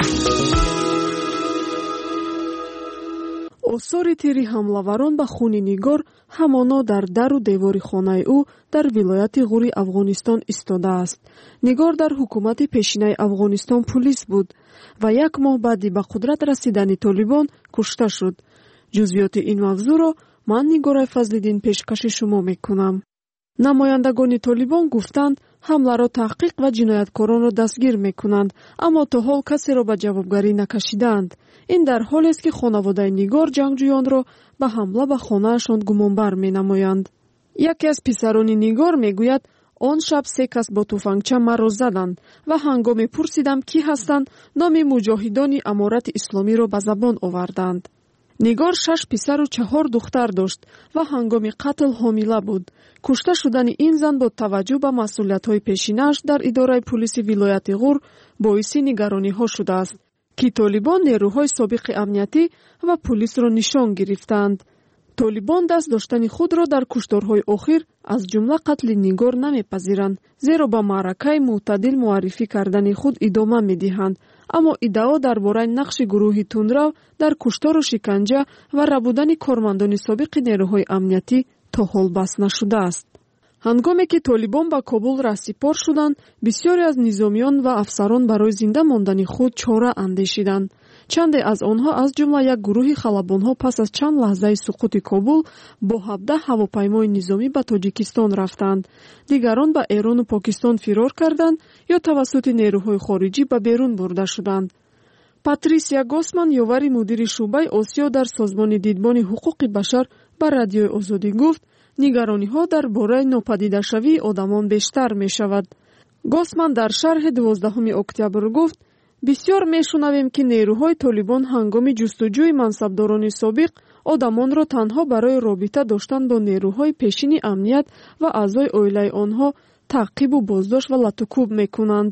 осори тири ҳамлаварон ба хуни нигор ҳамоно дар дару девори хонаи ӯ дар вилояти ғури Афғонистон истодааст. нигор дар ҳукумати пешинаи Афғонистон пулис буд ва 1 моҳ баъди ба қудрат расидани Толибон кушта шуд. ҷузъиёти ин мавзӯъро ман Нигорай Фазлиддин пешкаши шумо мекунам. намояндагони Толибон гуфтанд ҳамларо таҳқиқ ва ҷинояткоронро дастгир мекунанд, аммо то ҳол касеро ба ҷавобгарӣ накашидаанд. ин дар ҳолест ки хонаводаи нигор ҷангҷӯёнро ба ҳамла ба хонаашон гумонбар менамоянд. яке аз писарони нигор мегӯяд, он шаб 3 кас бо туфангча маро заданд ва ҳангоми пурсидам кӣ ҳастанд, номи муҷоҳидони аморати исломиро ба забон оварданд. нигор 6 писару 4 духтар дошт ва ҳангоми қатл ҳомила буд. кушта шудани ин зан бо таваҷҷӯҳ ба масъулиятҳои пешинааш дар идораи пулиси вилояти ғур боиси нигарониҳо шудааст, ки Толибон нерӯҳои собиқи амниятӣ ва пулисро нишон гирифтанд. Толибон даст доштани худро дар кушторҳои охир аз ҷумла қатли нигор намепазиранд, зеро ба маъракаи мӯътадил муаррифӣ кардани худ идома медиҳанд, аммо иддао дар бораи нақши гурӯҳи тундрав дар куштору шиканҷа ва рабудани кормандони собиқи нерӯҳои амниятӣ то ҳол бас нашудааст. ҳангоме ки Толибон ба Кобул раҳсипор шуданд, бисёре аз низомиён ва афсарон барои зинда мондани худ чора андешиданд. чанде аз онҳо аз ҷумла як гурӯҳи халабонҳо пас аз чанд лаҳзаи суқути Кобул бо 17 ҳавопаймои низомӣ ба Тоҷикистон рафтанд. дигарон ба Эрону Покистон фирор карданд ё тавассути нерӯҳои хориҷӣ ба берун бурда шуданд. Патрисия Госман, ёвари мудири шуъбаи Осиё дар Созмони дидбони ҳуқуқи башар ба Радиои Озодӣ гуфт, нигарониҳо дар бораи нопадидашавии одамон бештар мешавад. Госман дар шарҳи 12 октябр гуфт, бисёр мешунавем ки нерӯҳои Толибон ҳангоми ҷустуҷӯи мансабдорони собиқ одамонро танҳо барои робита доштан бо нерӯҳои пешини амният ва аъзои оилаи онҳо таъқибу боздошт ва латукуб мекунанд.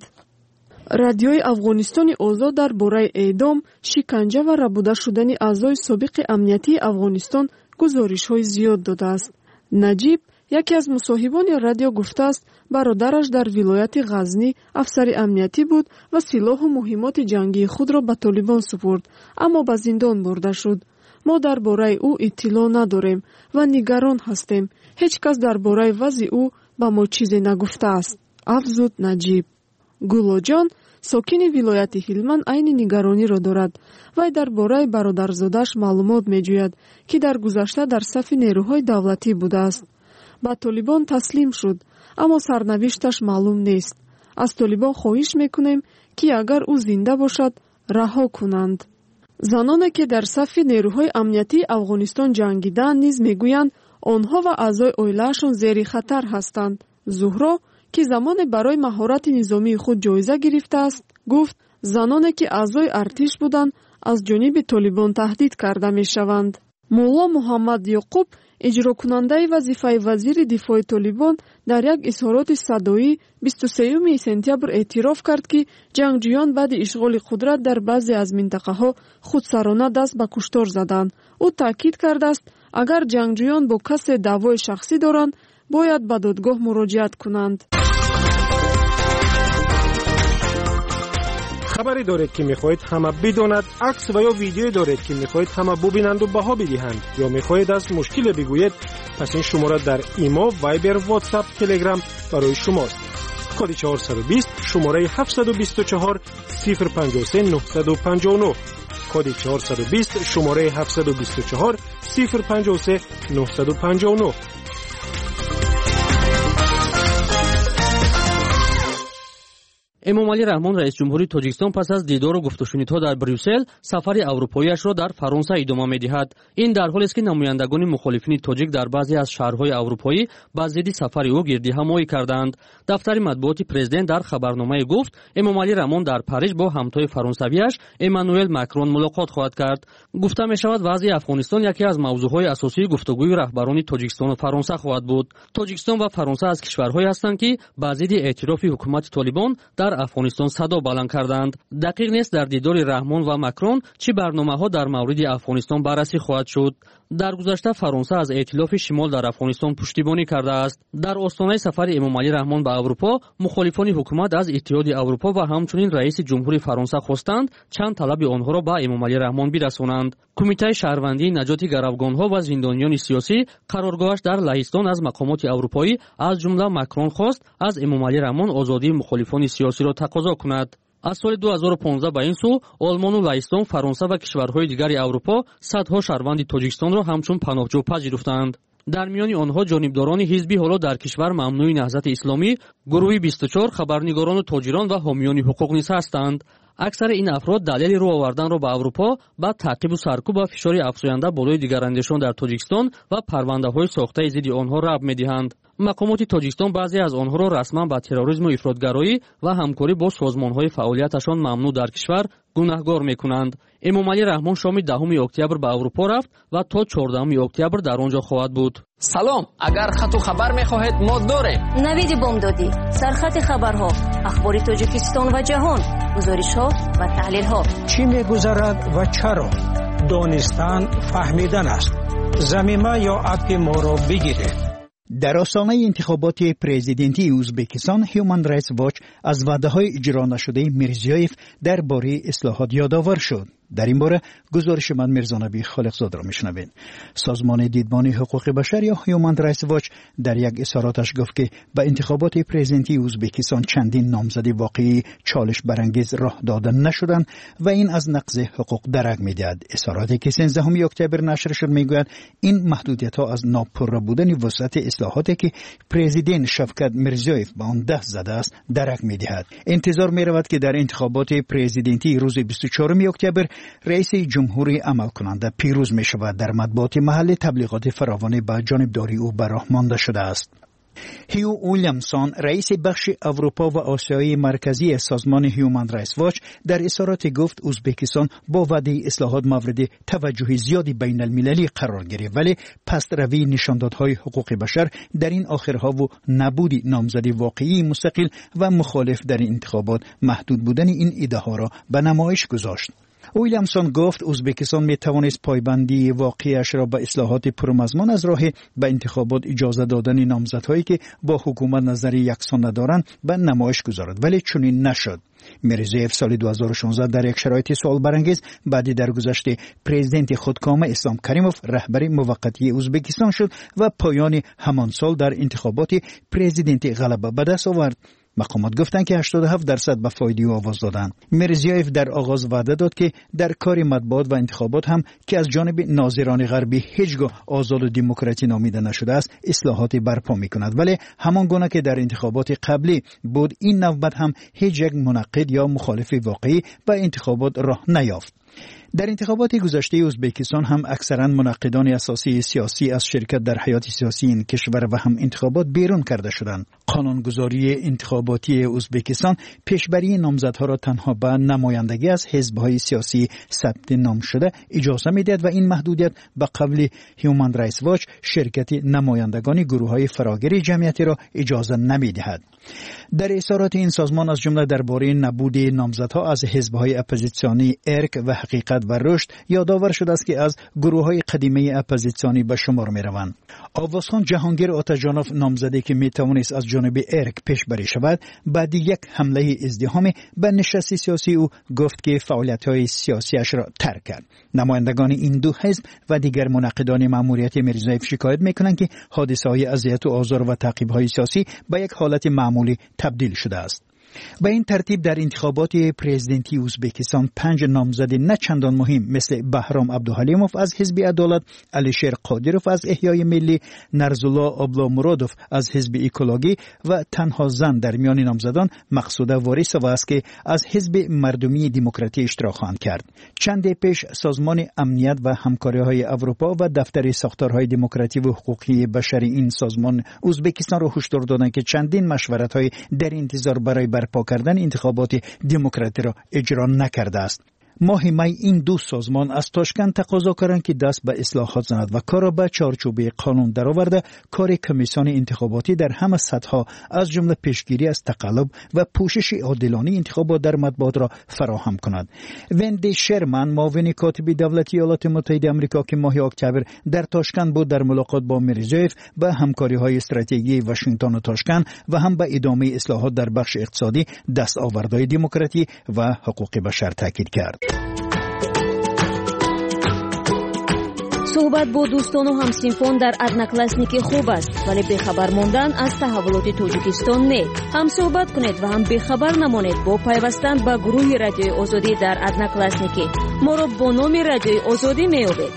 радиои Афғонистони озод дар бораи эъдом, шиканҷа ва рабуда шудани аъзои собиқи амниятии Афғонистон гузоришҳои зиёд додааст. наҷиб, яке аз мусоҳибони радио, гуфтааст, бародараш дар вилояти Ғазнӣ афсари амниятӣ буд ва силоҳу муҳимоти ҷангии худро ба Толибон супурд, аммо ба зиндон бурда шуд. мо дар бораи ӯ иттилоъ надорем ва нигарон ҳастем. ҳеҷ кас дар бораи вазъи ӯ ба мо чизе нагуфтааст, афзуд Наҷиб. Гулоҷон, сокини вилояти Ҳилманд, айни нигарониро дорад. вай дар бораи бародарзодааш маълумот меҷӯяд, ки дар гузашта дар сафи нерӯҳои давлатӣ будааст. ба Толибон таслим шуд, аммо сарнавишташ маълум нест. аз Толибон хоҳиш мекунем, ки агар ӯ зинда бошад, раҳо кунанд. заноне ки дар сафи нерӯҳои амниятии Афғонистон ҷангидаанд низ мегӯянд, онҳо ва аъзои оилаашон зери хатар ҳастанд. Зуҳро, ки замоне барои маҳорати низомии худ ҷоиза гирифтааст, гуфт, заноне ки аъзои артиш буданд, аз ҷониби Толибон таҳдид карда мешаванд. мулло Муҳаммад Ёқуб, иҷрокунандаи вазифаи вазири дифои Толибон, дар як изҳороти садоӣ 23 сентябр эътироф кард, ки ҷангҷӯён баъди ишғоли қудрат дар баъзе аз минтақаҳо худсарона даст ба куштор заданд. ӯ таъкид кардааст, агар ҷангҷӯён бо касе даъвои шахсӣ доранд, бояд ба додгоҳ муроҷиат кунанд. хабаре доред ки мехоҳед ҳама бидонад, акс ва ё видеое доред ки мехоҳед ҳама бубинанду баҳо бидиҳанд ё мехоҳед аз мушкиле бигӯед, пас ин шумора дар имо, вайбер, ватсап, телеграм барои шумост. коди 420 шумораи 724 053 959, коди 420 шумораи 724 053 959. эмомалӣ раҳмон раис ҷумҳури тоҷикистон пас аз дидору гуфтушунидҳо дар брюссел сафари аврупоиашро дар фаронса идома медиҳад. ин дар ҳоле аст ки намояндагони мухолифини тоҷик дар баъзе аз шаҳрҳои аврупоӣ ба зидди сафари ӯ гирдиҳамоӣ карданд. дафтари матбуоти президент дар хабарномае гуфт эмомалӣ раҳмон дар париж бо ҳамтои фаронсавиаш эммануэл макрон мулоқот хоҳад кард. гуфта мешавад вазъи афғонистон яке аз мавзӯъҳои асосии гуфтугӯи раҳбарони тоҷикистону фаронса хоҳад буд. тоҷикистон ва фаронса аз кишварҳое ҳастанд ки ба зидди эътирофи ҳукумати толибон дар афғонистон садо баланд карданд. дақиқ нест дар дидори раҳмон ва макрон чӣ барномаҳо дар мавриди афғонистон баррасӣ хоҳад шуд. дар гузашта фаронса аз эътилофи шимол дар афғонистон пуштибонӣ кардааст. дар остонаи сафари эмомалӣ раҳмон ба аврупо мухолифони ҳукумат аз иттиҳоди аврупо ва ҳамчунин раиси ҷумҳури фаронса хостанд чанд талаби онҳоро ба эмомалӣ раҳмон бирасонанд. кумитаи шаҳрвандии наҷоти гаравгонҳо ва зиндониёни сиёсӣ қароргоҳаш дар лаҳистон аз мақомоти аврупоӣ аз ҷумла макрон хост аз эмомалӣ раҳмон озодии мухолифони сиёсиро тақозо кунад. аз соли 2015 ба ин сӯ олмону лаҳистон фаронса ва кишварҳои дигари аврупо садҳо шаҳрванди тоҷикистонро ҳамчун паноҳҷӯ пазируфтанд. дар миёни онҳо ҷонибдорони ҳизби ҳоло дар кишвар мамнӯи наҳзати исломӣ, гурӯҳи 24, хабарнигорону тоҷирон ва ҳомиёни ҳуқуқ низ ҳастанд. аксари ин афрод далели рӯ оварданро ба аврупо ба таъқибу саркӯб ва фишори афзоянда болои дигарандешон дар тоҷикистон ва парвандаҳои сохтаи зидди онҳо рабт медиҳанд. мақомоти тоҷикистон баъзе аз онҳоро расман ба терроризму ифротгароӣ ва ҳамкорӣ бо созмонҳои фаъолияташон мамнӯъ дар кишвар гунаҳгор мекунанд. эмомалӣ раҳмон шоми 10 октябр ба аврупо рафт ва то 14 октябр дар он ҷо хоҳад буд. салом, агар хату хабар мехоҳед мо дорем. навиди бомдодӣ, сархати хабарҳо, ахбори тоҷикистон ва ҷаҳон, гузоришҳо ва таҳлилҳо. чӣ мегузарад ва чаро? донистан фаҳмидан аст. замима ё апи моро бигиред. در آستانه انتخابات پرزیدنتی ازبکستان هیومن رایتس واچ از وعده‌های اجرا نشده میرزیایف درباره اصلاحات یادآور شد. در این باره گزارش من میرزانبی خالقزاد را میشنوید. سازمان دیدبان حقوق بشر یا هیومن رایتس واچ در یک اظهاراتش گفت که به انتخابات پرزیدنتی ازبکستان چندین نامزد واقعی چالش برانگیز راه داده نشدند و این از نقض حقوق درک میدهد. اظهاراتی که 13 اکتبر نشر شد میگوید این محدودیت‌ها از ناپررو بودن وسعت اصلاحاتی که پرزیدنت شفقت میرزیایف به آن دست زده است درک میدهد. انتظار میرود که در انتخابات پرزیدنتی روز 24 اکتبر رئیس جمهوری عمل کننده پیروز می شود. در مطبوعات محلی تبلیغات فراوانی به جانبداری او به راه مانده شده است. هیو ویلیامسون رئیس بخش اروپا و آسیای مرکزی سازمان هیومن رایتس واچ در اظهارات گفت ازبکستان با وعده اصلاحات مورد توجه زیادی بین المللی قرار گرفت ولی پستروی نشاندادهای حقوق بشر در این آخرها و نبود نامزدی واقعی مستقل و مخالف در انتخابات محدود بودن این ایده ها را به نمایش گذاشت. ویلیامسون گفت ازبکستان می توانست پایبندی واقعیش را به اصلاحات پرمضمون از راه به انتخابات اجازه دادن نامزدهایی که با حکومت نظری یکسان ندارند به نمایش گذارد ولی چنین نشد. میرزیایف سال 2016 در یک شرایط سوال برانگیز بعدی درگذشت پرزیدنت خودکامه اسلام کریموف رهبر موقتی ازبکستان شد و پایان همان سال در انتخابات پرزیدنتی غلبه به دست آورد. مقامات گفتند که 87% به فایده او آواز دادند. میرزیایف در آغاز وعده داد که در کار مطبوعات و انتخابات هم که از جانب ناظران غربی هیچگاه آزاد و دموکراتی نامیده نشده است اصلاحاتی برپا می‌کند ولی همان گونه که در انتخابات قبلی بود این نوبت هم هیچ یک منعقد یا مخالف واقعی به انتخابات راه نیافت. در انتخابات گذشته ازبکستان هم اکثرا منعقدان اساسی سیاسی از شرکت در حیات سیاسی این کشور و هم انتخابات بیرون کرده شدند. قانونگذاری انتخاباتی ازبکستان پیشبری نامزدها را تنها به نمایندگی از حزب‌های سیاسی ثبت نام شده اجازه می‌دهد و این محدودیت به قول هیومن رایتس واچ شرکت نمایندگان گروه‌های فراگیر جمعیتی را اجازه نمی‌دهد. در اظهارات این سازمان از جمله درباره نبود نامزدها از حزب‌های اپوزیسیونی ارک و حقیقت و رشد یادآور شده است که از گروه‌های قدیمی اپوزیسیونی به شمار می‌روند. آوازخوان جهانگیر آتاجانوف نامزدی که می‌توانست از جانب ارک پیشبری شود بعد یک حمله ازدحامی به نشست سیاسی او گفت که فعالیت‌های سیاسیش را ترک کرد. نمایندگان این دو حزب و دیگر منعقدان مأموریت میرزیایف شکایت می‌کنند که حادثه‌های اذیت و آزار و تعقیب‌های سیاسی به یک حالت معمولی تبدیل شده است. به این ترتیب در انتخابات پرزیدنتی ازبکستان 5 نامزد نه چندان مهم مثل بهرام عبدالحلیموف از حزب عدالت، علیشیر قادروف از احیای ملی، نرزالله آبلامرادوف از حزب اکولوژی و تنها زن در میان نامزدان مقصوده واریسووا است که از حزب مردمی دموکراتی اشتراک خواهند کرد. چند پیش سازمان امنیت و همکاری‌های اروپا و دفتر ساختارهای دموکراسی و حقوقی بشری این سازمان ازبکستان را هشدار دادند که چندین مشورت‌های در انتظار برای برپا کردن انتخابات دموکراتی را اجرا نکرده است. ماه می این دو سازمان از تاشکند تقاضا کردند که دست به اصلاحات زند و کار را به چارچوب قانون درآورده کار کمیسیون انتخاباتی در همه سطح‌ها از جمله پیشگیری از تقلب و پوشش عادلانه انتخابات در مطبوعات را فراهم کند. وندی شرمن معاون کاتب دولتی ایالات متحده آمریکا که ماه اکتبر در تاشکند بود در ملاقات با میرزیوف به همکاری‌های استراتژیکی واشنگتن و تاشکند و هم به ادامه اصلاحات در بخش اقتصادی، دستاوردهای دموکراتی و حقوق بشر تاکید کرد. صحبت با دوستان و همسنفان در ادناکلاسنیک خوب است، ولی بخبر ماندن از تحولات تاجیکستان نه. هم صحبت کنید و هم بخبر نمانید با پیوستن به گروه رادیوی آزادی در ادناکلاسنیک. ما را با نام رادیوی آزادی می‌یابید.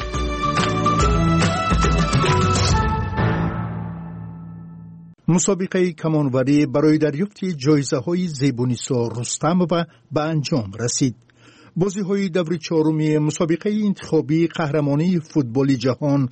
مسابقه کمانوری برای دریافت جایزه‌های زیبونیسا رستم به انجام رسید. بازی‌های دور چهارم مسابقه انتخابی قهرمانی فوتبال جهان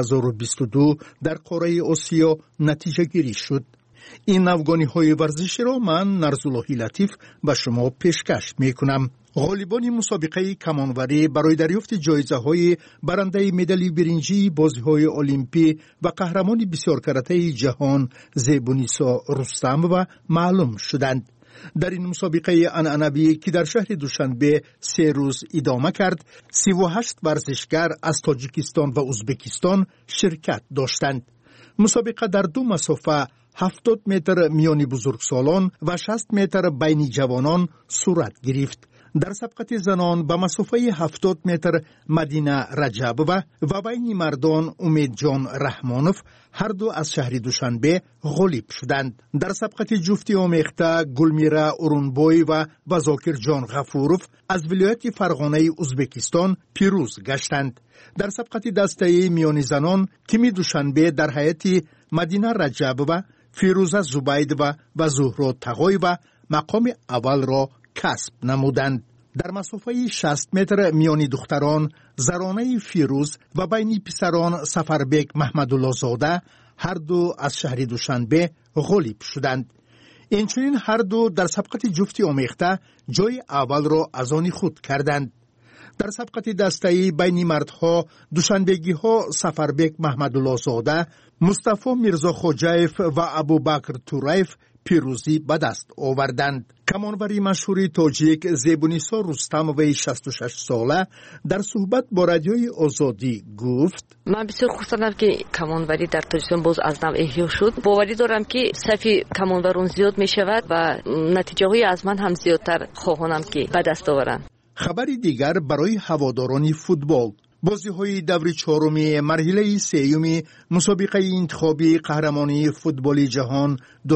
2022 در قاره آسیا نتیجه گیری شد. این افغانی‌های ورزشی را من نرزالله لطیف به شما پیشکش می‌کنم. غالبان مسابقه کمانوری برای دریافت جایزه‌های برنده مدال برنجی بازی‌های المپی و قهرمان بسیار کرده جهان زیبونیسا رستم و معلوم شدند. در این مسابقه عنعنوی که در شهر دوشنبه 3 روز ادامه کرد، 38 ورزشگر از تاجیکستان و ازبکستان شرکت داشتند. مسابقه در 2 مسافه 70 متر میان بزرگسالان و 60 متر بین جوانان صورت گرفت. در سبقت زنان به مسافه 70 متر مدینه رجبوه و بین مردان امید جان رحمانوف هر دو از شهر دوشنبه غالب شدند. در سبقت جفتی آمیخته گلمیرا اورونبوی و بزاکر جان غفوروف از ولایت فرغانه ازبکستان پیروز گشتند. در سبقت دسته میان زنان تیم دوشنبه در هیئت مدینه رجبوه فیروزه زبیدوه و زهرا تقایوه مقام اول را کسب نمودند. در مسافه 60 متر میان دختران زرانه فیروز و بین پسران سفربک محمدالله زاده هر دو از شهر دوشنبه غالب شدند. اینچنین هر دو در سبقت جفتی آمیخته جای اول را از آن خود کردند. در سبقت دسته بین مردها دوشنبگی ها سفربک محمدالله زاده، مصطفی میرزا خوجایف و ابوبکر تورایف پیروزی به دست آوردند. کمانوری مشهور تاجیک زیبونیسا رستم وی 66 ساله در صحبت با رادیوی آزادی گفت: من بسیار خوشحالم که کمانوری در تاجیکستان باز از نو احیا شد. باوری دارم که صف کمانوران زیاد می شود و نتیجه های از من هم زیادتر خواهانم که به دست آورند. خبری دیگر برای هواداران فوتبال: بازی‌های دور چهارم مرحله سوم مسابقه انتخابی قهرمانی فوتبال جهان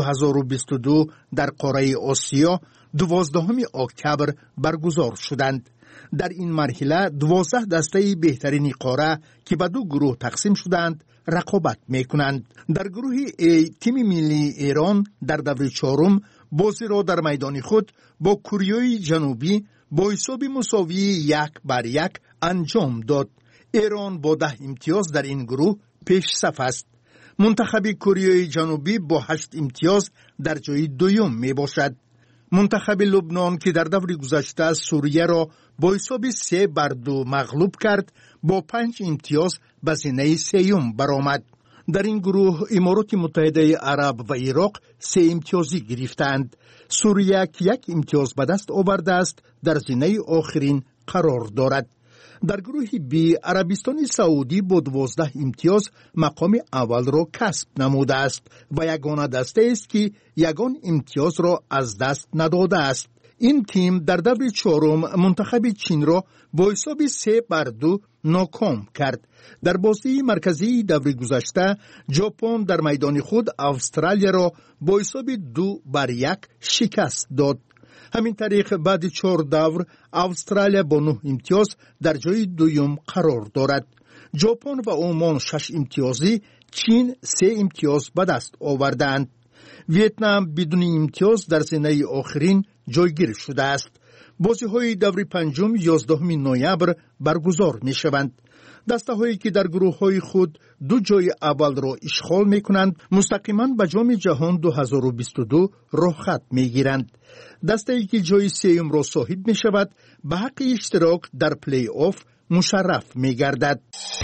2022 در قاره آسیا 12 اکتبر برگزار شدند. در این مرحله 12 دسته بهترین قاره که به 2 گروه تقسیم شدند رقابت می‌کنند. در گروه A تیم ملی ایران در دور چهارم بازی را در میدان خود با کره جنوبی با حساب مساوی 1-1 انجام داد. ایران با 10 امتیاز در این گروه پیش صف است. منتخب کره جنوبی با 8 امتیاز در جای دوم می باشد. منتخب لبنان که در دور گذشته سوریه را با حساب 3-2 مغلوب کرد با 5 امتیاز به زینه سوم برآمد. در این گروه امارات متحده عرب و عراق 3 امتیازی گرفتند. سوریه که 1 امتیاز به دست آورده است در زینه آخرین قرار دارد. در گروه بی عربستان سعودی با 12 امتیاز مقام اول را کسب نموده است و یگانه دسته است که یگان امتیاز را از دست نداده است. این تیم در دور چهارم منتخب چین را با حساب 3-2 ناکام کرد. در بازی مرکزی دور گذشته ژاپن در میدان خود استرالیا را با حساب 2-1 شکست داد. همین طریق بعد 4 دور استرالیا با 9 امتیاز در جای دوم قرار دارد. ژاپن و عمان 6 امتیازی، چین 3 امتیاز به دست آوردند. ویتنام بدون امتیاز در زینه آخرین جایگیر شده است. بازی‌های دور پنجم 11 نوامبر برگزار می‌شوند. دسته‌هایی که در گروه‌های خود 2 جای اول را اشغال می‌کنند مستقیما به جام جهان 2022 راه خط می‌گیرند. دسته‌ای که جای سوم را صاحب می‌شود به حق اشتراک در پلی آف مشرف می‌گردد.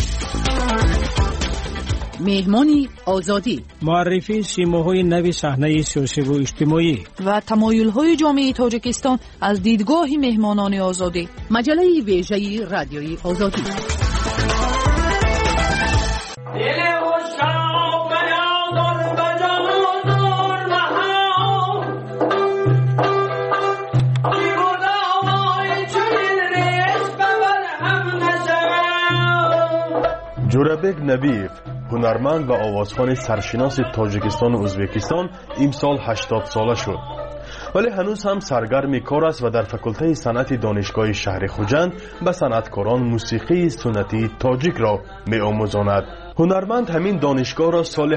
مهمانی آزادی، معرفی سیماهای نوی صحنه سیاسی و اجتماعی و تمایل‌های جامعه تاجیکستان از دیدگاه مهمانان آزادی. مجله ویژه رادیوی آزادی. جورابک نبیف، هنرمند و آوازخوان سرشناس تاجیکستان و ازبکستان، امسال 80 ساله شد. ولی هنوز هم سرگرم کار است و در فکلته صنعت دانشگاه شهر خوجند به صنعتکاران موسیقی سنتی تاجیک را می‌آموزاند. هنرمند همین دانشگاه را سال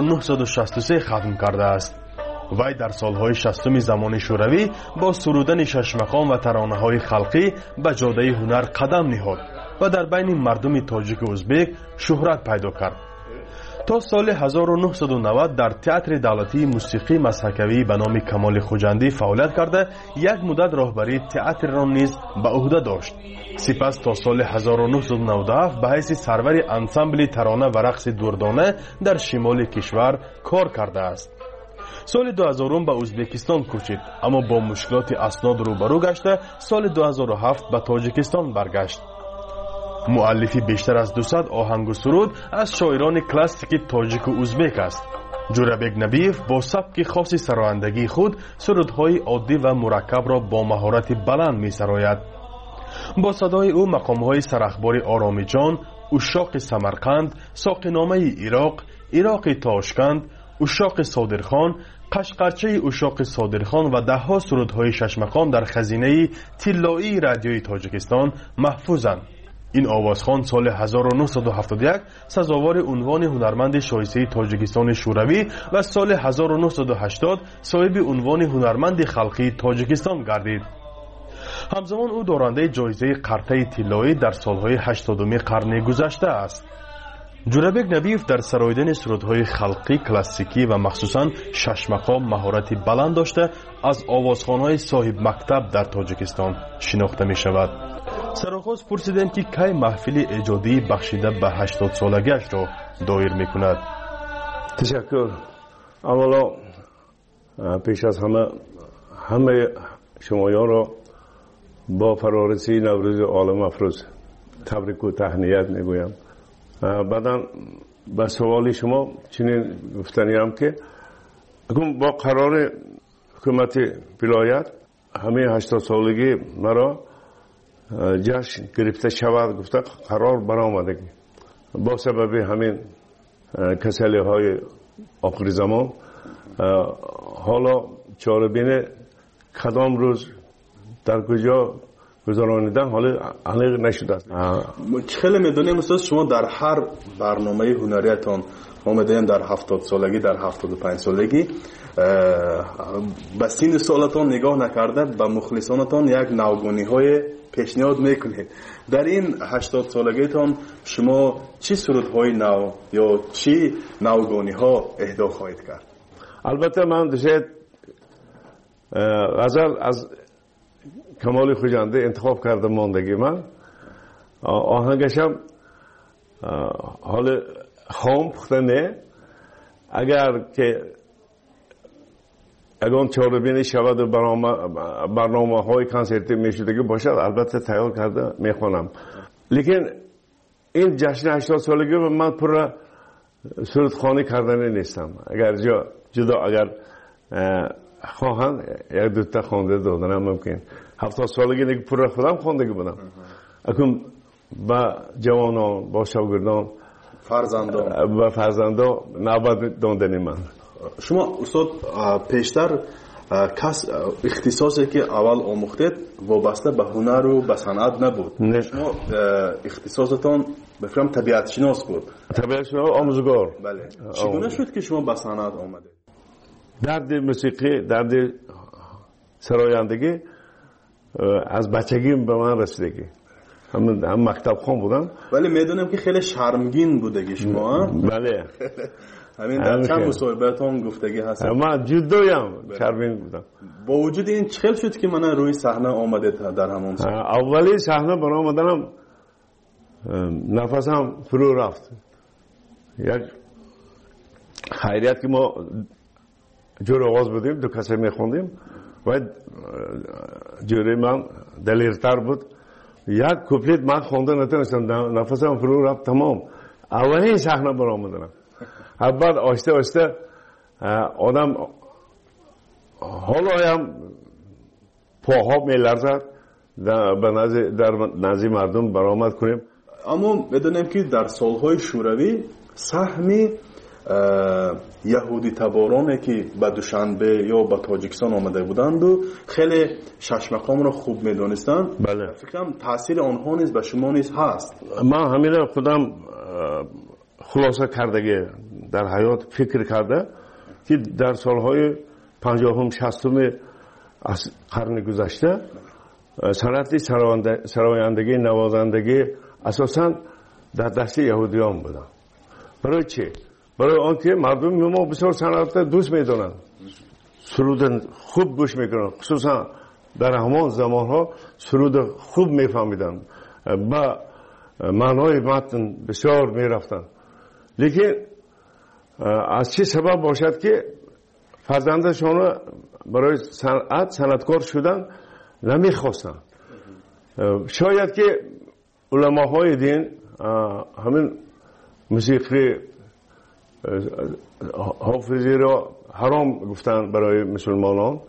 1963 ختم کرده است. وی در سالهای 60 زمان شوروی با سرودن ششمقام و ترانه‌های خلقی به جاده هنر قدم نهاد و در بین مردم تاجیک و ازبک شهرت پیدا کرد. تا سال 1990 در تئاتر دولتی موسیقی مسحکوی به نام کمال خوجندی فعالیت کرده یک مدت راهبری تئاتر را نیز به عهده داشت. سپس تا سال 1997 به حیث سرور انسامبل ترانه و رقص دردانه در شمال کشور کار کرده است. سال 2000 به ازبکستان کوچید، اما با مشکلات اسناد روبرو گشته سال 2007 به تاجیکستان برگشت. مؤلفی بیشتر از 200 آهنگ و سرود از شاعران کلاسیک تاجیک و ازبک است. جورابک نبیف با سبک خاص سرایندگی خود سرودهای عادی و مرکب را با مهارت بلند می سراید. با صدای او مقامهای سرخبار آرامی جان، اشاق سمرقند، ساقینامه عراق، عراق تاشکند، اشاق صادرخان، قشقرچه اشاق صادرخان و دهها سرودهای ششمقام در خزینه طلایی رادیوی تاجیکستان محفوظند. این آوازخوان سال 1971 سزاوار عنوان هنرمند شایسته تاجیکستان شوروی و سال 1980 صاحب عنوان هنرمند خلقی تاجیکستان گردید. همزمان او دارنده جایزه قرطه طلایی در سالهای 80 قرن گذشته است. جورابک نبیف در سراییدن سرودهای خلقی کلاسیکی و مخصوصاً ششمقام مهارتی بلند داشته از آوازخوان‌های صاحب مکتب در تاجیکستان شناخته می شود. سرآغاز پرسیدند که کی محفل ایجادی بخشیده به 80 سالگیش را دایر می کند. تشکر. اولا پیش از همه شمایان را با فرارسی نوروز عالم افروز تبریک و تهنیت می گویم. بعدا به سوال شما چنین گفتنیم که با قرار حکومت ولایت همه 80 سالگی مرا جشن گرفته شود گفته قرار برآمده با سبب همین کسلی های آخر زمان. حالا چاره‌بین کدام روز در کجا گذرانیدن حالا علیق نشده است. خیلی میدونیم استاد شما در هر برنامه هنریتان ما میدونیم در 70 سالگی در 75 سالگی به سین سالتان نگاه نکرده به مخلصانتان یک نوگانی های پیشنهاد میکنید. در این 80 سالگیتان شما چی سرودهای نو یا چی نوگانی ها اهدا خواهید کرد؟ البته من داشت غزل از کمال خوجنده انتخاب کردم ماندگی من. آهنگشم حال خام پخته نه اگر که اگه چهاربینی شود و برنامه های کنسرتی میشدگی باشد البته تیار کرده میخوانم. لیکن این جشن 80 سالگی من پر سرودخوانی کردنی نیستم. اگر جدا اگر خواهند یک دوتا خونده دادنم ممکن 70 سالگی دیگه پر خودم خوندگی بودم اکنون با جوانان با شاگردان فرزندان نوبت دادن من. شما استاد پیشتر کس اختصاصی که اول آموختید وابسته به هنر و به صنعت نبود. شما اختصاصتان بفرم طبیعت شناس بود. طبیعت شناس آموزگار. بله. چگونه شد که شما به صنعت آمدید؟ درد موسیقی، درد سرایندگی از بچگی به من رسیدگی. هم مکتب خون بودم. ولی میدونم که خیلی شرمگین بودگی شما. بله. همین در چند مصاحبه‌تون گفتگی هست. من جدویم شرمگین بودم. با وجود این چخل شد که من روی صحنه آمده در همون سال. اولی صحنه برام آمدنم نفسم فرو رفت. یک خیریت که ما جور آواز بودیم دو کسی میخوندیم و جوری من دلیرتر بود یک کوپلیت من خونده نتونستم نفسم فرو رفت تمام اولین صحنه برام آمدنم بعد آسته آسته آدم حالا هم پاها میلرزد در نزد مردم برآمد کنیم. اما بدونیم که در سالهای شوروی سهم یهودی تبارانی که به دوشنبه یا به تاجیکستان آمده بودند و خیلی شش مقام رو خوب میدونستند. بله. فکرم تاثیر آنها نیز به شما نیز هست. من همین خودم خلاصه کردگی در حیات فکر کرده که در سالهای 50 60 از قرن گذشته صنعت سرایندگی نوازندگی اساساً در دست یهودیان بودن. برای چی؟ برای آنکه مردم ما بسیار صنعت دوست میدونن، سرود خوب گوش میکنن، خصوصا در همان زمانها سرود خوب میفهمیدن، با معنای متن بسیار میرفتن. لیکن از چه سبب باشد که فرزندشان برای صنعتکار شدن نمیخواستن؟ شاید که علماهای دین همین موسیقی حافظی را حرام گفتن برای مسلمانان،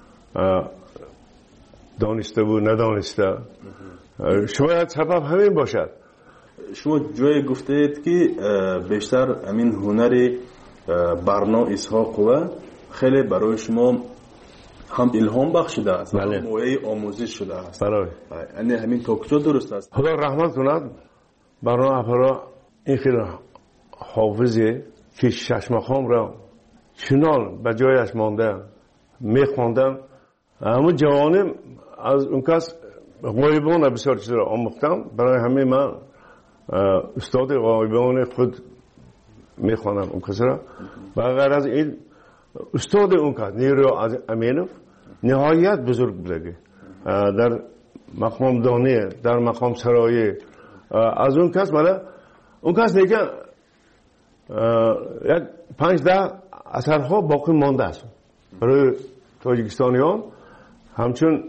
دانسته و ندانسته. شاید سبب همین باشد. شما جای گفتید که بیشتر همین هنر برنا اسحاق و خیلی برای شما هم الهام بخشیده است، بله. هم موعظه آموزش شده است. برای یعنی همین تا کجا درست است؟ خدا رحمت کند برای افرا این خیلی حافظی که شش مقام را چنان به جایش مانده میخواندن. همون جوانم از اون کس غایبان بسیار چیز را آموختم. برای همه من استاد غایبان خود میخوانم اون کس را. و غیر از این استاد اون کس نیرو از امینوف نهایت بزرگ بودگی در مقام دانی، در مقام سرایی. از اون کس مالا اون کس دیگه یک 5-10 اثرها باقی مانده است برای تاجیکستانیان، همچون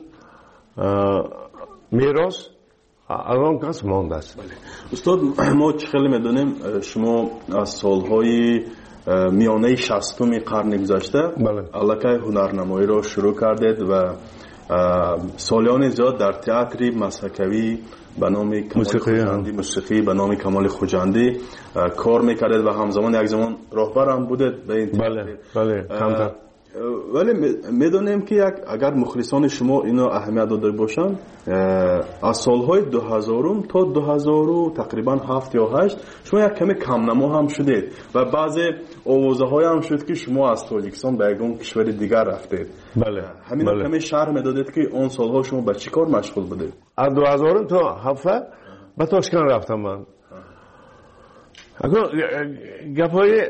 میراث از اون کس مانده است. استاد ما خیلی میدونیم شما از سالهای میانه 60 قرن گذشته الکی هنرنمایی را شروع کردید و سالیان زیاد در تئاتر مسحکوی به نام موسیقی به نام کمال خوجندی کار میکردید و همزمان یک زمان راهبر هم بودید به این بله کمتر. ولی میدونیم که اگر مخلصان شما اینو اهمیت داده باشن از سالهای 2000 تا 2000 تقریبا 7 یا 8 شما یک کمی کم نما هم شدید و بعضی آوازه های هم شد که شما از تاجیکستان به یک کشور دیگر رفتید. بله همین کمی شرح میدادید که اون سالها شما به چی کار مشغول بودید؟ از 2000 تا 7 به تاشکند رفتم من. اگر گپای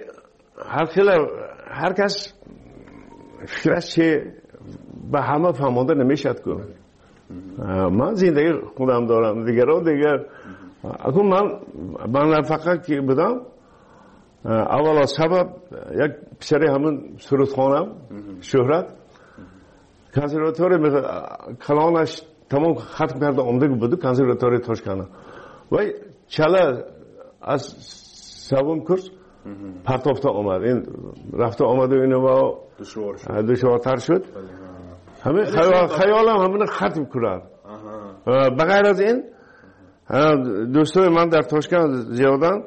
هر کس فکرش چه به همه فهمانده نمیشد که من زندگی خودم دارم، دیگران دیگر. اکنون من فقط که بودم اول از سبب یک پسری همون سرودخانم شهرت کنسرواتوری کلانش تمام ختم کرده آمده بود کنسرواتوری تاشکند و چله از سوم کورس پرتافتا آمد. این رفت آمد و اینو با دشوارتر شد. همین خیالم همین ختم کرد. بغیر از این دوستای من در تاشکند زیادن.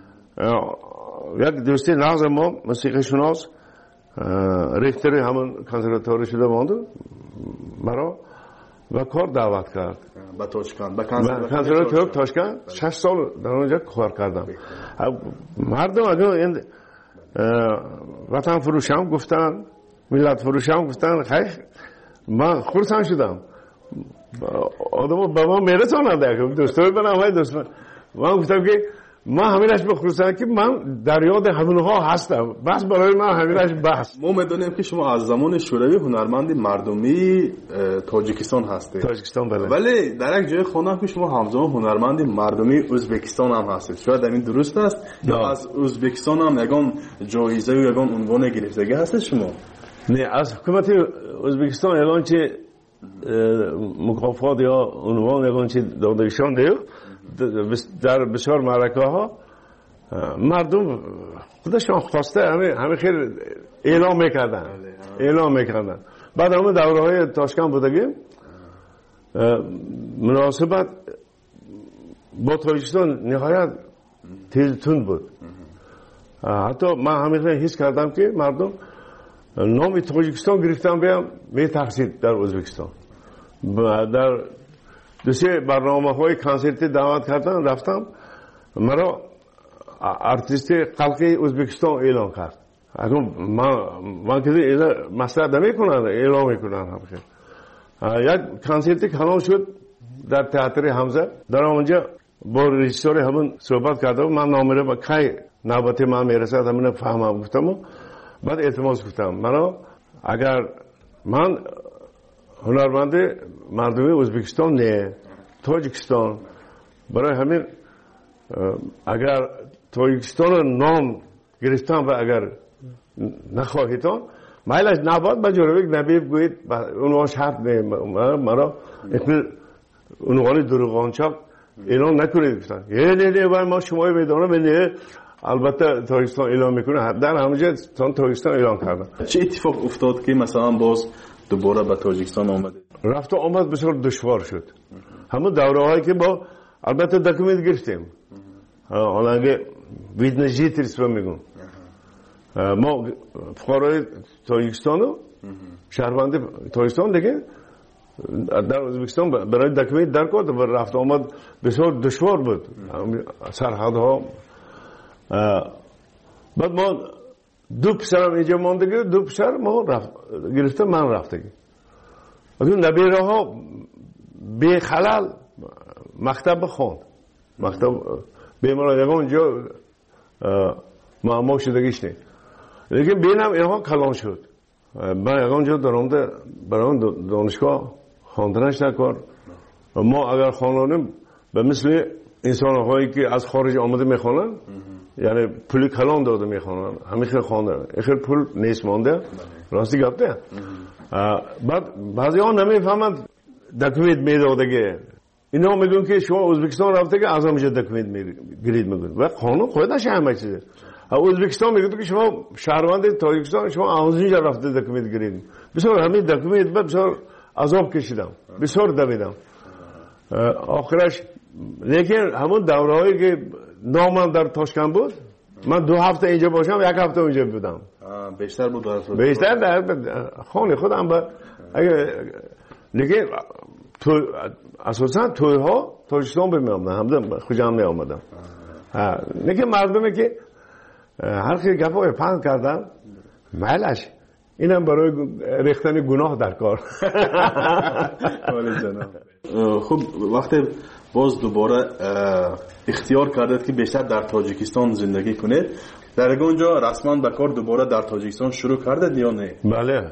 یک دوستی ناز ما موسیقی شناس ریختری همون کنسرواتوری شده ماند مرا و کار دعوت کرد با تاشکند با کنسرواتوری تاشکند 6 سال در اونجا کار کردم. مردم اگر این وطن فروشم گفتن ملت فروشم گفتن خیلی من خرسند شدم. آدم بابا میرسانند دوستای من دوست من گفتم که من همینش بخصوصا که من در یاد همونها هستم. بس برای من همینش بس. ما میدونیم که شما از زمان شوروی هنرمند مردمی تاجیکستان هستید. تاجیکستان بله. ولی در یک جای خوندم که شما همزمان هنرمند مردمی ازبکستان هم هستید. شاید این درست است؟ یا از ازبکستان هم یگان جایزه و یگان عنوان گرفتگی هستید شما؟ نه از حکومت ازبکستان یگان چه مکافات یا عنوان یگان چه دادگیشان دیو در بسیار معرکه ها مردم خودشان خواسته همه خیلی اعلام میکردن. بعد همه دوره های تاشکند بودگیم مناسبت با تاجیکستان نهایت تند بود. حتی من همیشه حس کردم که مردم نام تاجیکستان گرفتن بیام به تقصید در ازبکستان. در دوستی برنامه های کنسرتی دعوت کردن رفتم مرا ارتیست خلقی ازبکستان اعلام کرد. اگر من که مسئله نمیکنن اعلام میکنن همخیر. یک کنسرتی کلان شد در تئاتر حمزه. در اونجا با رژیسور همون صحبت کردم. من نامره با کی نوبت من میرسد همون فهمم گفتم. بعد التماس گفتم مرا اگر من هنرمند مردمی ازبکستان نه تاجیکستان برای همین اگر تاجیکستان نام گرفتم و اگر نخواهیدان مایلش نباد با جورویک نبی بگویید اونها شرط نه مرا اونوانی دروغانچاک اعلام نکنید گفتن نه ما شما میدانم نه البته تاجیکستان اعلام میکنه. در همونجا تاجیکستان اعلام کردن. چه اتفاق افتاد که مثلا باز دوباره به تاجیکستان آمده؟ رفت و آمد بسیار دشوار شد. همون دوره هایی که با البته دکومنت گرفتیم. حالا اگه ویدن جیتریس رو میگم ما فقرای تاجیکستان و شهروند تاجیکستان دیگه در ازبکستان برای دکومنت در کرد و رفت و آمد بسیار دشوار بود. سرحدها بعد ما دو پسرم اینجا ماندگی دو پسر ما گرفته من رفتگی. اون نبیره ها بی خلال مکتب خوند. مکتب بیماران یکم اونجا معما شدگیش نی. لیکن بینم اینها کلان شد. من یکم اونجا درآمده برای دانشگاه خواندنش نکرد. ما اگر خوانیم به مثل انسان هایی که از خارج آمده میخوانن یعنی پول کلان داده میخوانن همیشه خواندن اخیر پول نیست مانده راستی گفته. بعد بعضی ها نمیفهمند دکومنت میدادگه. اینا میگن که شما ازبکستان رفته که از همینجا دکومنت گرید میگن و قانون خودش همه چیزه. ازبکستان میگه که شما شهروند تاجیکستان شما از اینجا رفته دکومنت گرید. بسیار همین دکومنت بسیار عذاب کشیدم بسیار دویدم. آخرش لیکن همون دوره هایی که نامم در تاشکند بود من 2 هفته اینجا باشم 1 هفته اونجا بودم. بیشتر بود بیشتر در خانه خودم با لیکن اساسا توی ها تاجیکستان بمیامدن همدن خوشم می آمدم. لیکن مردمی که هر خیلی گفای پند کردن مالش اینم برای ریختن گناه در کار. خب وقتی باز دوباره اختیار کردید که بیشتر در تاجیکستان زندگی کنید در اونجا رسما به کار دوباره در تاجیکستان شروع کردید یا نه؟ بله.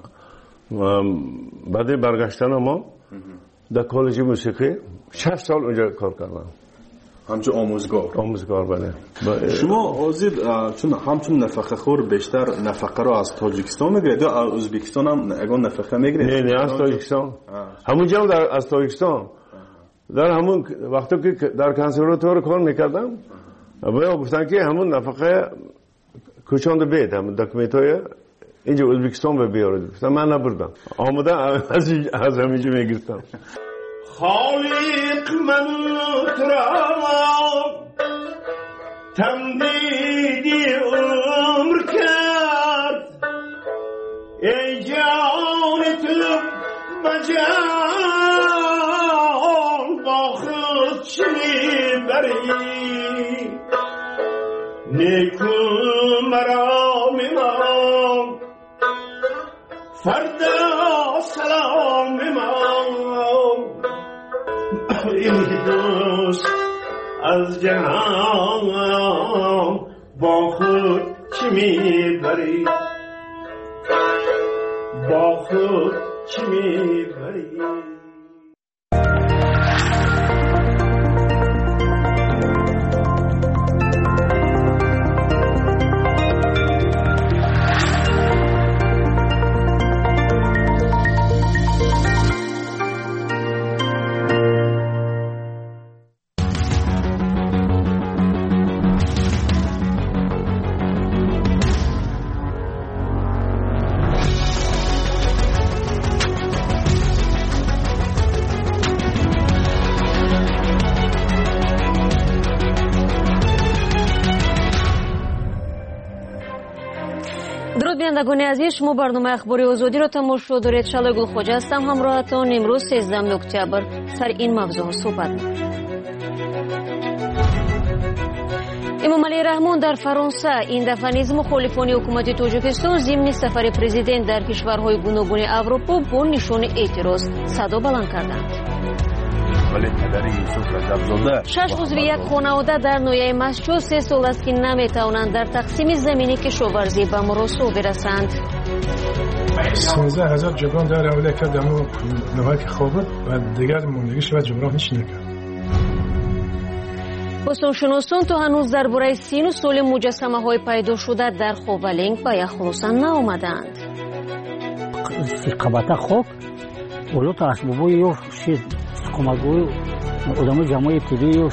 بعد برگشتن ما در کالج موسیقی 6 سال اونجا کار کردم. همچون آموزگار بله. شما آزید چون همچون نفقه خور بیشتر نفقه رو از تاجیکستان میگیرید یا از ازبکستان هم اگه نفقه میگیرید؟ نه از تاجیکستان. همونجا هم از تاجیکستان. در همون وقتی که در کنسرواتوار کار میکردم و یا گفتن که همون نفقه کوچاند بید همون دکمنت های اینجا ازبکستان به بیارد. گفتم من نبردم، آمده از همینجا میگرفتم. خالق من ترام تمدیدی عمر کرد، ای جان تو بجان با خود چی میبری، نیکو مرا میمان فردا سلام میمان، این دوست از جهان با خود چی میبری، با خود چی میبری. بینندگان عزیز، شما برنامه اخباری آزادی را تماشا دارید. شعله گلخوجه هستم همراهتان. امروز 13 اکتبر سر این موضوع صحبت می‌کنیم. امامعلی رحمان در فرانسه این دفعه نیز مخالفان حکومت تاجیکستان ضمن سفر پرزیدنت در کشورهای گوناگون اروپا با نشان اعتراض صدا بلند کردند. 6 عضو یک خانواده در نویه مسجد 3 سال است که نمیتوانند در تقسیم زمینی کشاورزی به مراسو برسند. 13,000 جوان در حواله کرد اما نوعی که خوابت و دیگر موندگیش و جبران هیچ نکرد. باستانشناسان تا هنوز درباره سین و سال مجسمه های پیدا شده در خوالنگ به یک خلاصه نآمدند. قبطه خوب ولو تا اسبابوی یا کمک‌گوی آدم جمعی ابتدایی.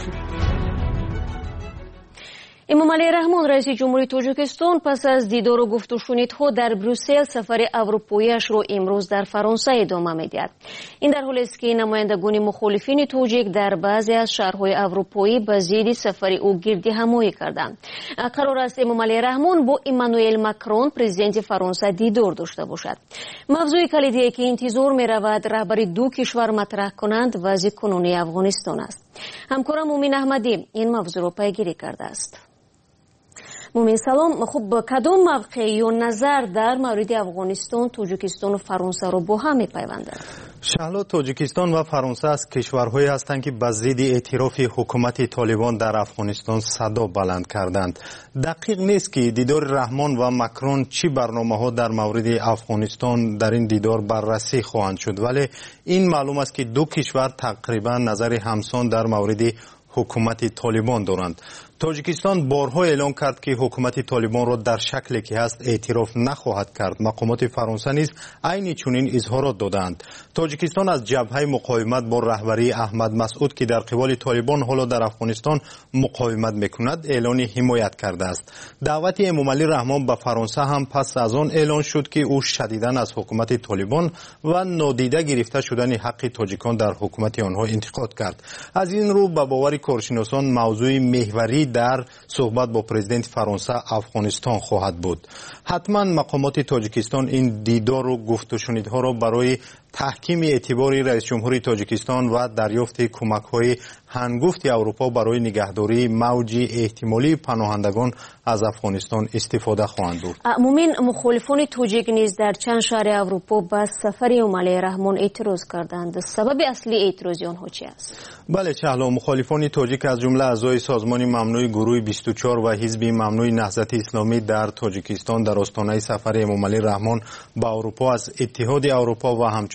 امامعلی رحمان رئیس جمهوری تاجیکستان پس از دیدار و گفت و شنیدها در بروسل سفر اروپایی‌اش را امروز در فرانسه ادامه می‌دهد. این در حالی است که نمایندگان مخالفین تاجیک در بعضی از شهرهای اروپایی به ضد سفر او گردهمایی کردند. قرار است امامعلی رحمان با ایمانوئل ماکرون پرزیدنت فرانسه دیدار داشته باشد. موضوع کلیدی که انتظار می‌رود رهبری دو کشور مطرح کنند وضع کنونی افغانستان است. همکارم مومین احمدی این موضوع را پیگیری کرده است. مومین سلام. خب کدام موقع یا نظر در مورد افغانستان، تاجیکستان و فرانسه را با هم می‌پیوندند؟ شهلا، تاجیکستان و فرانسه از کشورهایی هستند که به ضد اعتراف حکومت طالبان در افغانستان صدا بلند کردند. دقیق نیست که دیدار رحمان و ماکرون چی برنامه‌ها در مورد افغانستان در این دیدار بررسی خواهند شد، ولی این معلوم است که دو کشور تقریبا نظر همسان در مورد حکومت طالبان دارند. تاجیکستان بارها اعلام کرد که حکومت طالبان را در شکلی که هست اعتراف نخواهد کرد. مقامات فرانسه نیز عین چنین اظهارات دادند. تاجیکستان از جبهه مقاومت با رهبری احمد مسعود که در قبال طالبان حالا در افغانستان مقاومت میکند اعلان حمایت کرده است. دعوت امامعلی رحمان به فرانسه هم پس از آن اعلان شد که او شدیداً از حکومت طالبان و نادیده گرفته شدن حق تاجیکان در حکومت آنها انتقاد کرد. از این رو به باور کارشناسان موضوع محوری در صحبت با پرزیدنت فرانسه افغانستان خواهد بود. حتما مقامات تاجیکستان این دیدار و گفت و شنیدها را برای تحکیم اعتبار رئیس جمهوری تاجیکستان و دریافت کمک‌های هنگفت اروپا برای نگهداری موج احتمالی پناهندگان از افغانستان استفاده خواهند بود. مومین، مخالفان تاجیک نیز در چند شهر اروپا به سفر امامعلی رحمان اعتراض کردند. سبب اصلی اعتراض آنها چی است؟ بله چهلا، مخالفان تاجیک از جمله اعضای سازمان ممنوع گروه 24 و حزب ممنوع نهضت اسلامی در تاجیکستان در آستانه سفر امامعلی رحمان به اروپا از اتحاد اروپا و همچنین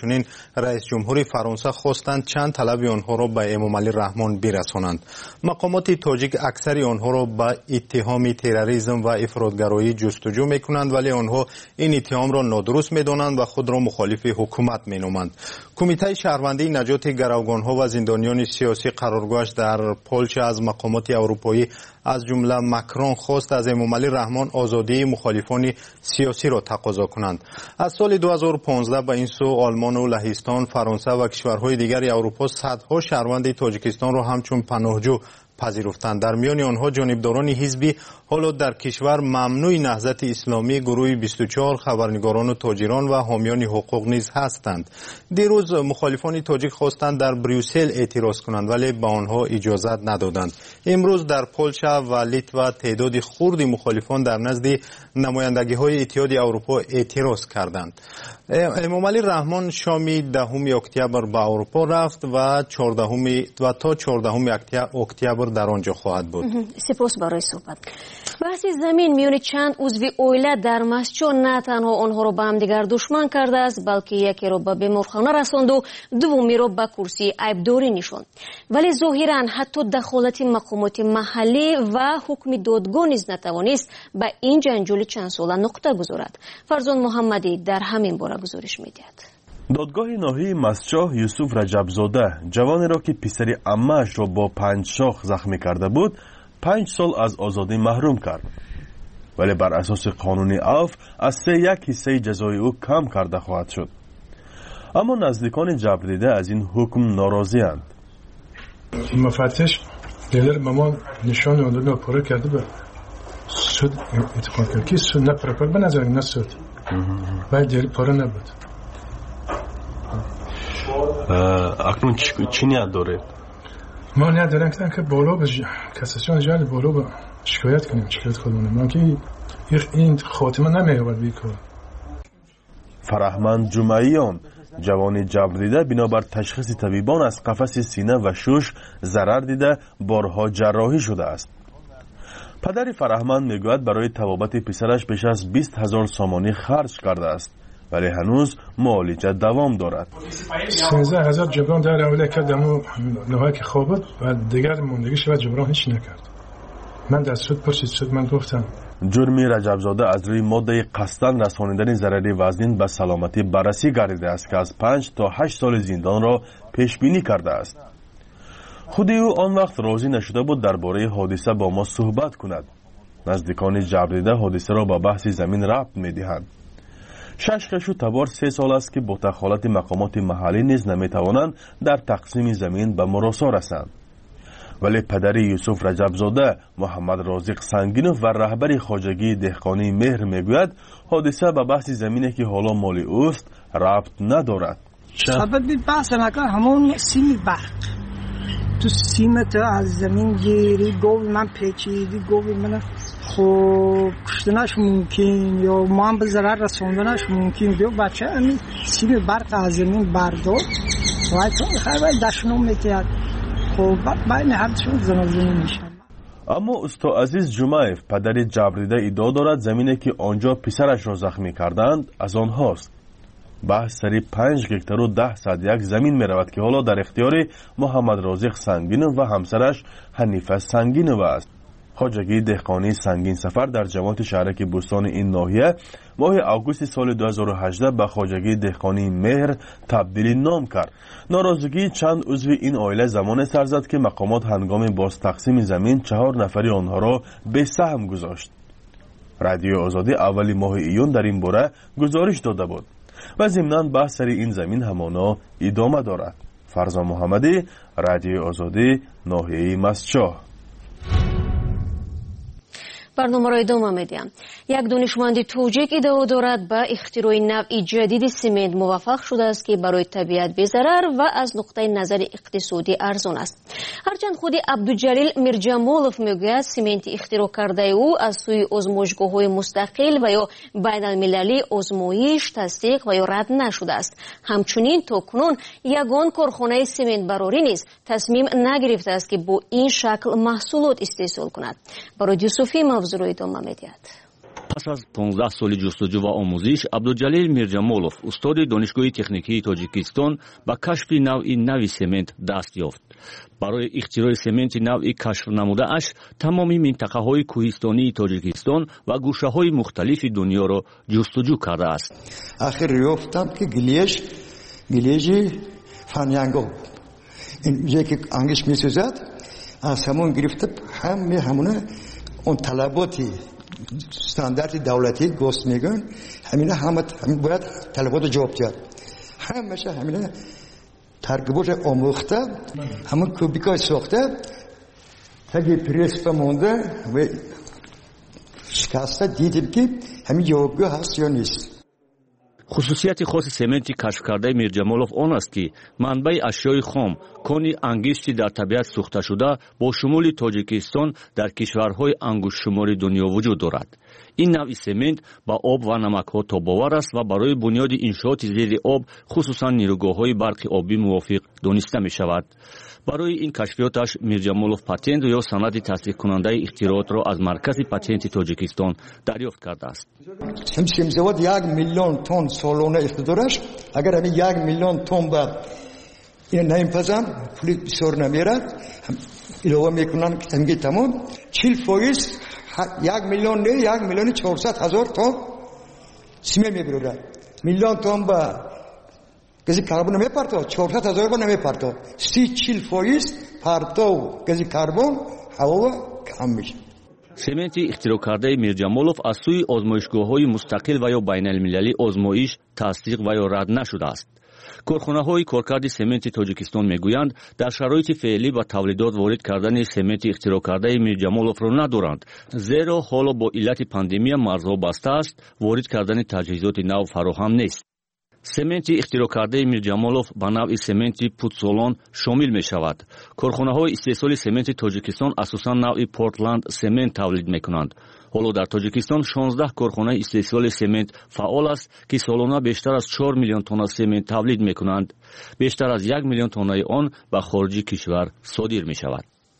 همچنین رئیس جمهور فرانسه خواستند چند طلب آنها را به امامعلی رحمان برسانند. مقامات تاجیک اکثر آنها را به اتهام تروریسم و افراطگرایی جستجو میکنند، ولی آنها این اتهام را نادرست میدانند و خود را مخالف حکومت مینامند. کمیته شهروندی نجات گروگانها و زندانیان سیاسی قرارگاهش در پولش از مقامات اروپایی از جمله مکرون خواست از امامعلی رحمان آزادی مخالفان سیاسی را تقاضا کنند. از سال 2015 به این سو آلمان و لهستان، فرانسه و کشورهای دیگر اروپا صدها شهروند تاجیکستان را همچون پناهجو پذیرفتند. در میان آنها جانبداران حزبی حالا در کشور ممنوع نهضت اسلامی، گروه 24، خبرنگاران و تاجران و حامیان حقوق نیز هستند. دیروز مخالفان تاجیک خواستند در بریوسل اعتراض کنند، ولی به آنها اجازت ندادند. امروز در پولش و لیتوا تعداد خردی مخالفان در نزد نمایندگی‌های اتحاد اروپا اعتراض کردند. امامعلی رحمان شام 10 اکتبر به اروپا رفت و تا 14 اکتبر در آنجا خواهد بود. سپاس برای صحبت. بحث زمین میان چند عضو اویله در مسجد نه تنها آنها را به هم دیگر دشمن کرده است، بلکه یکی را به بیمارخانه رساند و دومی را به کرسی عیبداری نشاند. ولی ظاهرا حتی دخالت مقامات محلی و حکم دادگاه نیز نتوانست به این جنجال چند ساله نقطه گذارد. فرزان محمدی در همین باره گزارش می‌دهد. دادگاه ناحیه مسجد یوسف رجبزاده جوانی را که پسر عمه‌اش را با 5 شاخ زخمی کرده بود 5 سال از آزادی محروم کرد، ولی بر اساس قانون عفو از 1 حصه جزای او کم کرده خواهد شد. اما نزدیکان جبردیده از این حکم ناراضی اند. مفتش دلر ما نشان اون پاره کرده به سود اتفاق کرد که سود نپره به نظر نه سود باید دل پاره نبود. اکنون چی نیت داره؟ ما نیت دارم که بالا به کساسیون جهل بالا به شکایت کنیم، شکایت خودمونه. ما که این خاتمه نمی‌یابد بیکار. فرهمند جمعیان جوان جبردیده بنابر تشخیص طبیبان از قفس سینه و شش ضرر دیده بارها جراحی شده است. پدر فرهمند میگوید برای طبابت پسرش بیش از 20,000 سامانی خرج کرده است، ولی هنوز معالجه دوام دارد. 13,000 جبران در اوله کرد، اما نهایی که خوابد و دیگر موندگیش و جبران هیچ نکرد. من در سود پرسید شد، من گفتم جرمی رجبزاده از روی ماده قصداً رسانیدن ضرر وزن به سلامتی بررسی گردیده است که از 5 تا 8 سال زندان را پیش بینی کرده است. خود او آن وقت راضی نشده بود درباره حادثه با ما صحبت کند. نزدیکان جبردیده حادثه را به بحث زمین ربط می‌دهند. 6 خشو تبار 3 سال است که با دخالت مقامات محلی نیز نمی‌توانند در تقسیم زمین به مراسا رسند. ولی پدر یوسف رجبزاده محمد رازق سنگینوف و رهبر خواجگی دهقانی مهر میگوید حادثه به بحث زمینی که حالا مال اوست ربط ندارد. سبب بحث نکن همون سیم برق تو سیمت از زمین گیری گوی من پیچیدی گوی من خب کشتنش ممکن یا ما هم به ضرر رسوندنش ممکن بیو بچه همین سیم برق از زمین بردار و تو خیلی دشنو میتید خب باید نهبتشون زنازنی میشن. اما استا عزیز جمعیف پدر جبریده ادعا دارد زمینی که آنجا پسرش را زخمی کردند از آنهاست. بحث سری 5 هکتار و 10 صد زمین می رود که حالا در اختیار محمد رازق سنگینوف و همسرش حنیفه سنگینوف است. خواجگی دهقانی سنگین سفر در جماعت شهرک بوستان این ناحیه ماه آگوست سال 2018 به خواجگی دهقانی مهر تبدیل نام کرد. ناراضگی چند عضو این عائله زمان سر زد که مقامات هنگام باز تقسیم زمین 4 نفری آنها را به سهم گذاشت. رادیو آزادی اولی ماه ایون در این باره گزارش داده بود و ضمناً بحث سر این زمین همانا ادامه دارد. فرزان محمدی، رادیو آزادی، ناحیه مسجد. برنامه را ادامه میدیم. یک دانشمند توجیک ادعا دارد به اختراع نوعی جدید سمنت موفق شده است که برای طبیعت بی‌ضرر و از نقطه نظر اقتصادی ارزان است. هرچند خود عبدالجلیل میرجمالوف میگوید سمنت اختراع کرده او از سوی آزمایشگاه‌های مستقل و یا بین‌المللی آزمایش، تصدیق و یا رد نشده است. همچنین تاکنون یگان کارخانه سمنت براری نیز تصمیم نگرفته است که با این شکل محصولات استحصال کند. برای یوسفی موضوع ادامه میدهد. پس از 15 سال جستجو و آموزش، عبدالجلیل میرجمولوف استاد دانشگاه تکنیکی تاجیکستان به کشف نوع سمنت دست یافت. برای اختراع سمنت نوعی کشف نموده اش تمامی منطقه های کوهستانی تاجیکستان و گوشه های مختلف دنیا را جستجو کرده است. آخر یافتم که گلیج فنیانگو اینجا که انگش میسوزد از همون گرفته همونه اون طلباتی استاندارد دولتی گوست میگن همینه باید طلبات جواب داد. همشه همینه ترکیبش آموخته همون کوبیکای ساخته تاگه پریس بمونده و شکسته دیدیم که همین جوابگاه هست یا نیست. خصوصیت خاص سمنت کشف کرده میرجمولوف آن است که منبع اشیای خام کانی انگشتی در طبیعت سوخته شده با شمول تاجیکستان در کشورهای انگشت شماری دنیا وجود دارد. این نوع سمنت با آب و نمک‌ها تاب‌آور است و برای بنیاد انشاءات زیر آب خصوصا نیروگاه‌های برق آبی موافق دانسته می‌شود. برای این کشفیاتش میرجمولوف پتنت یا سند تصدیق کننده اختراعات را از مرکز پتنت تاجیکستان دریافت کرده است. شمشمزاد 1 میلیون تن سالانه اقتدارش اگر همین 1 میلیون تن به این نمیپزن پول بسیار نمیرد علاوه میکنن که تنگی تمام 40% 1 میلیون نه 1 میلیون 400 هزار تن سیمه میبرد. میلیون تن به گازی کربن نمیپرتو 400 هزار با نمیپرتو 30-40% پرتو گازی کربن هوا کم میشه. سمنت اختراع کرده میرجمولوف از سوی آزمایشگاه‌های مستقل و یا بین‌المللی آزمایش تصدیق و یا رد نشده است. کارخانه‌های کارکرد سمنت تاجیکستان میگویند در شرایط فعلی با تولیدات وارد کردن سمنت اختراع کرده میرجمولوف را ندارند، زیرا حالا با علت پاندمی مرزها بسته است، وارد کردن تجهیزات نو فراهم نیست. سمنت اختراع کرده میرجمولوف به نوع سمنت پوتسولون شامل می شود. کارخانه‌های استحصال سمنت تاجیکستان اساساً نوع پورتلند سمنت تولید می کنند. حالا در تاجیکستان 16 کارخانه استحصال سمنت فعال است که سالانه بیشتر از 4 میلیون تن سمنت تولید می کنند. بیشتر از 1 میلیون تن آن به خارج کشور صادر می شود.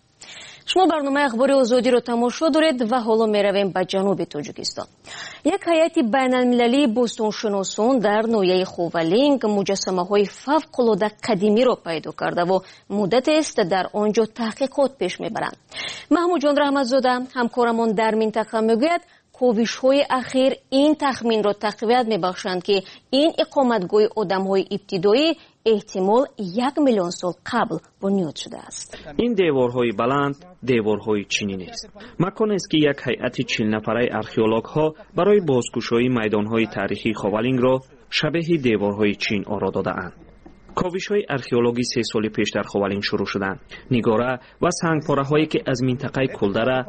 شما برنامه اخبار آزادی رو تماشا دارید و حالا میرویم به جنوب تاجیکستان. یک هیئت بین‌المللی بوستانشناسان در ناحیه خوولینگ مجسمه‌های فوق‌العاده قدیمی را پیدا کرده و مدت است در آنجا تحقیقات پیش میبرند. محمود جان رحمتزاده همکارمان در منطقه میگوید کوشش‌های اخیر این تخمین را تقویت میبخشند که این اقامتگاه آدم‌های ابتدایی احتمال 1 میلیون سال قبل بنیاد شده است. این دیوارهای بلند دیوارهای چینی نیست. مکان است که یک هیئت 40 نفره ارخئولوگ‌ها برای بازگشایی میدان‌های تاریخی خوولینگ را شبیه دیوارهای چین آرا داده‌اند. کاوش‌های ارخئولوژی 3 سال پیش در خوولینگ شروع شدند. نگاره و سنگپاره‌هایی که از منطقه کلدره،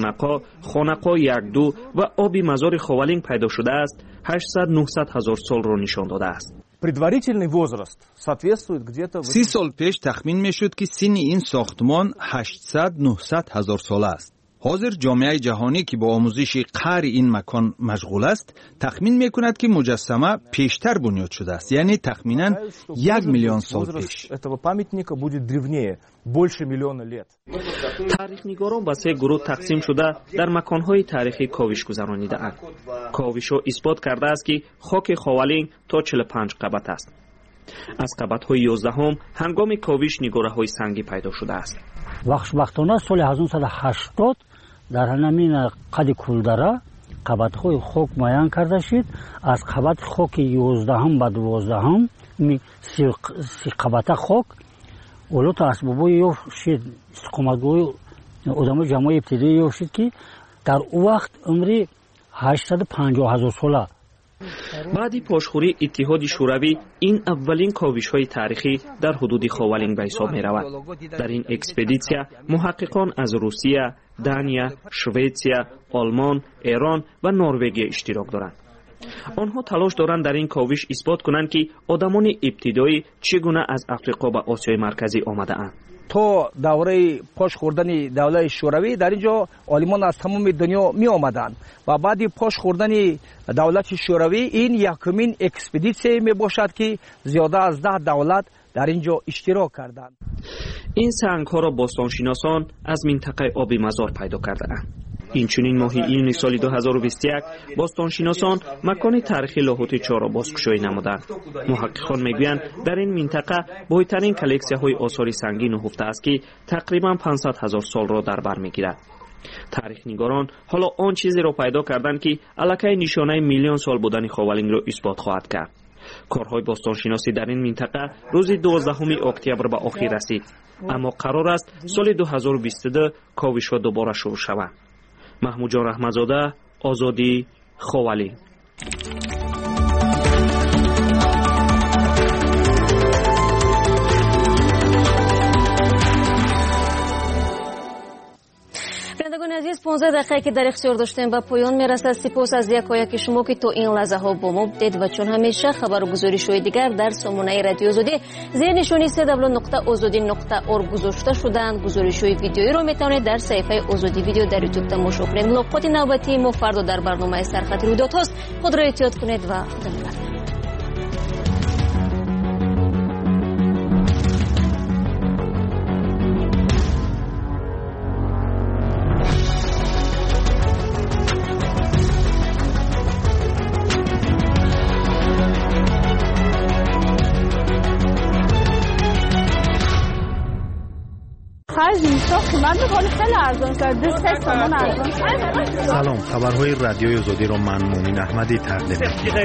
خانقا 1-2 و آبی مزار خوولینگ پیدا شده است، 800-900 هزار سال را نشان داده است. предварительный возраст соответствует где-то 30 سال پیش تخمین میشد که سن این ساختمان 800-900 هزار ساله است. حاضر جامعه جهانی که با آموزش قعر این مکان مشغول است تخمین میکند که مجسمه پیشتر بنیاد شده است، یعنی تخمینا 1 میلیون سال پیش. этого памятника будет древнее, больше миллиона лет. تاریخ‌نگاران به 3 گروه تقسیم شده در مکان‌های تاریخی کاوش گذرانیده‌اند. کاوش‌ها اثبات کرده است که خاک خوولینگ تا 45 قبط است. از قبط‌های 11 هنگام کاوش نگاره‌های سنگی پیدا شده است. وقتانه سال 1980 در همین قد کلدره قبط‌های خاک معین کرده شد. از قبط خاک 11 به 12 سی قبطه خاک اولو اسبابای یو شد استقامتگاه آدم جمعی ابتدایی یو شد که در او وقت عمری 850 هزار ساله. بعد پاشخوری اتحاد شوروی این اولین کاوش‌های تاریخی در حدود خوولینگ به حساب می‌رود. در این اکسپدیسیا محققان از روسیه، دانیا، شوئدیا، آلمان، ایران و نروژ اشتراک دارند. آنها تلاش دارند در این کاوش اثبات کنند که آدمان ابتدایی چگونه از افریقا به آسیای مرکزی آمده‌اند. تا دوره پاش خوردن دولت شوروی در اینجا عالمان از تمام دنیا می آمدند و بعد پاش خوردن دولت شوروی این یکمین اکسپدیسیه می باشد که زیاده از 10 دولت در اینجا اشتراک کردند. این سنگ‌ها را باستانشناسان از منطقه آبی مزار پیدا کرده‌اند. инчунин моҳи июни соли 2021 бостоншиносон макони таърихи лоҳути чоро бозкушоӣ намуданд. муҳаққиқон мегӯянд дар ин минтақа бойтарин коллексияҳои осори сангину ҳуфта аст ки тақрибан 500 000 солро дар бар мегирад. таърихнигорон ҳоло он чизеро пайдо карданд ки аллакай нишонаи миллион сол будани ховалингро исбот хоҳад кард. корҳои бостоншиносӣ дар ин минтақа рӯзи 12 октябр ба охир расид, аммо қарор аст соли 2022 ковишҳо дубора шурӯъ шаванд. маҳмудҷон раҳматзода, озодӣ, ховалин. بینندگان عزیز 15 دقیقه که در اختیار داشتیم به پایان میرسد. سپاس از یکایک شما که تا این لحظه ها با ما بودید و چون همیشه خبر و گزارش‌های دیگر در سامانه رادیو آزادی زیر نشانی www.azadi.org گذاشته شدند. گزارش‌های ویدیویی را میتوانید در صفحه آزادی ویدیو در یوتیوب تماشا کنید. ملاقات نوبتی ما فردا در برنامه سرخط رویدادهاست. خود را احتیاط کنید و خدا نگهدار. سلام، خبرهای رادیوی آزادی را من مومن احمدی تقدیم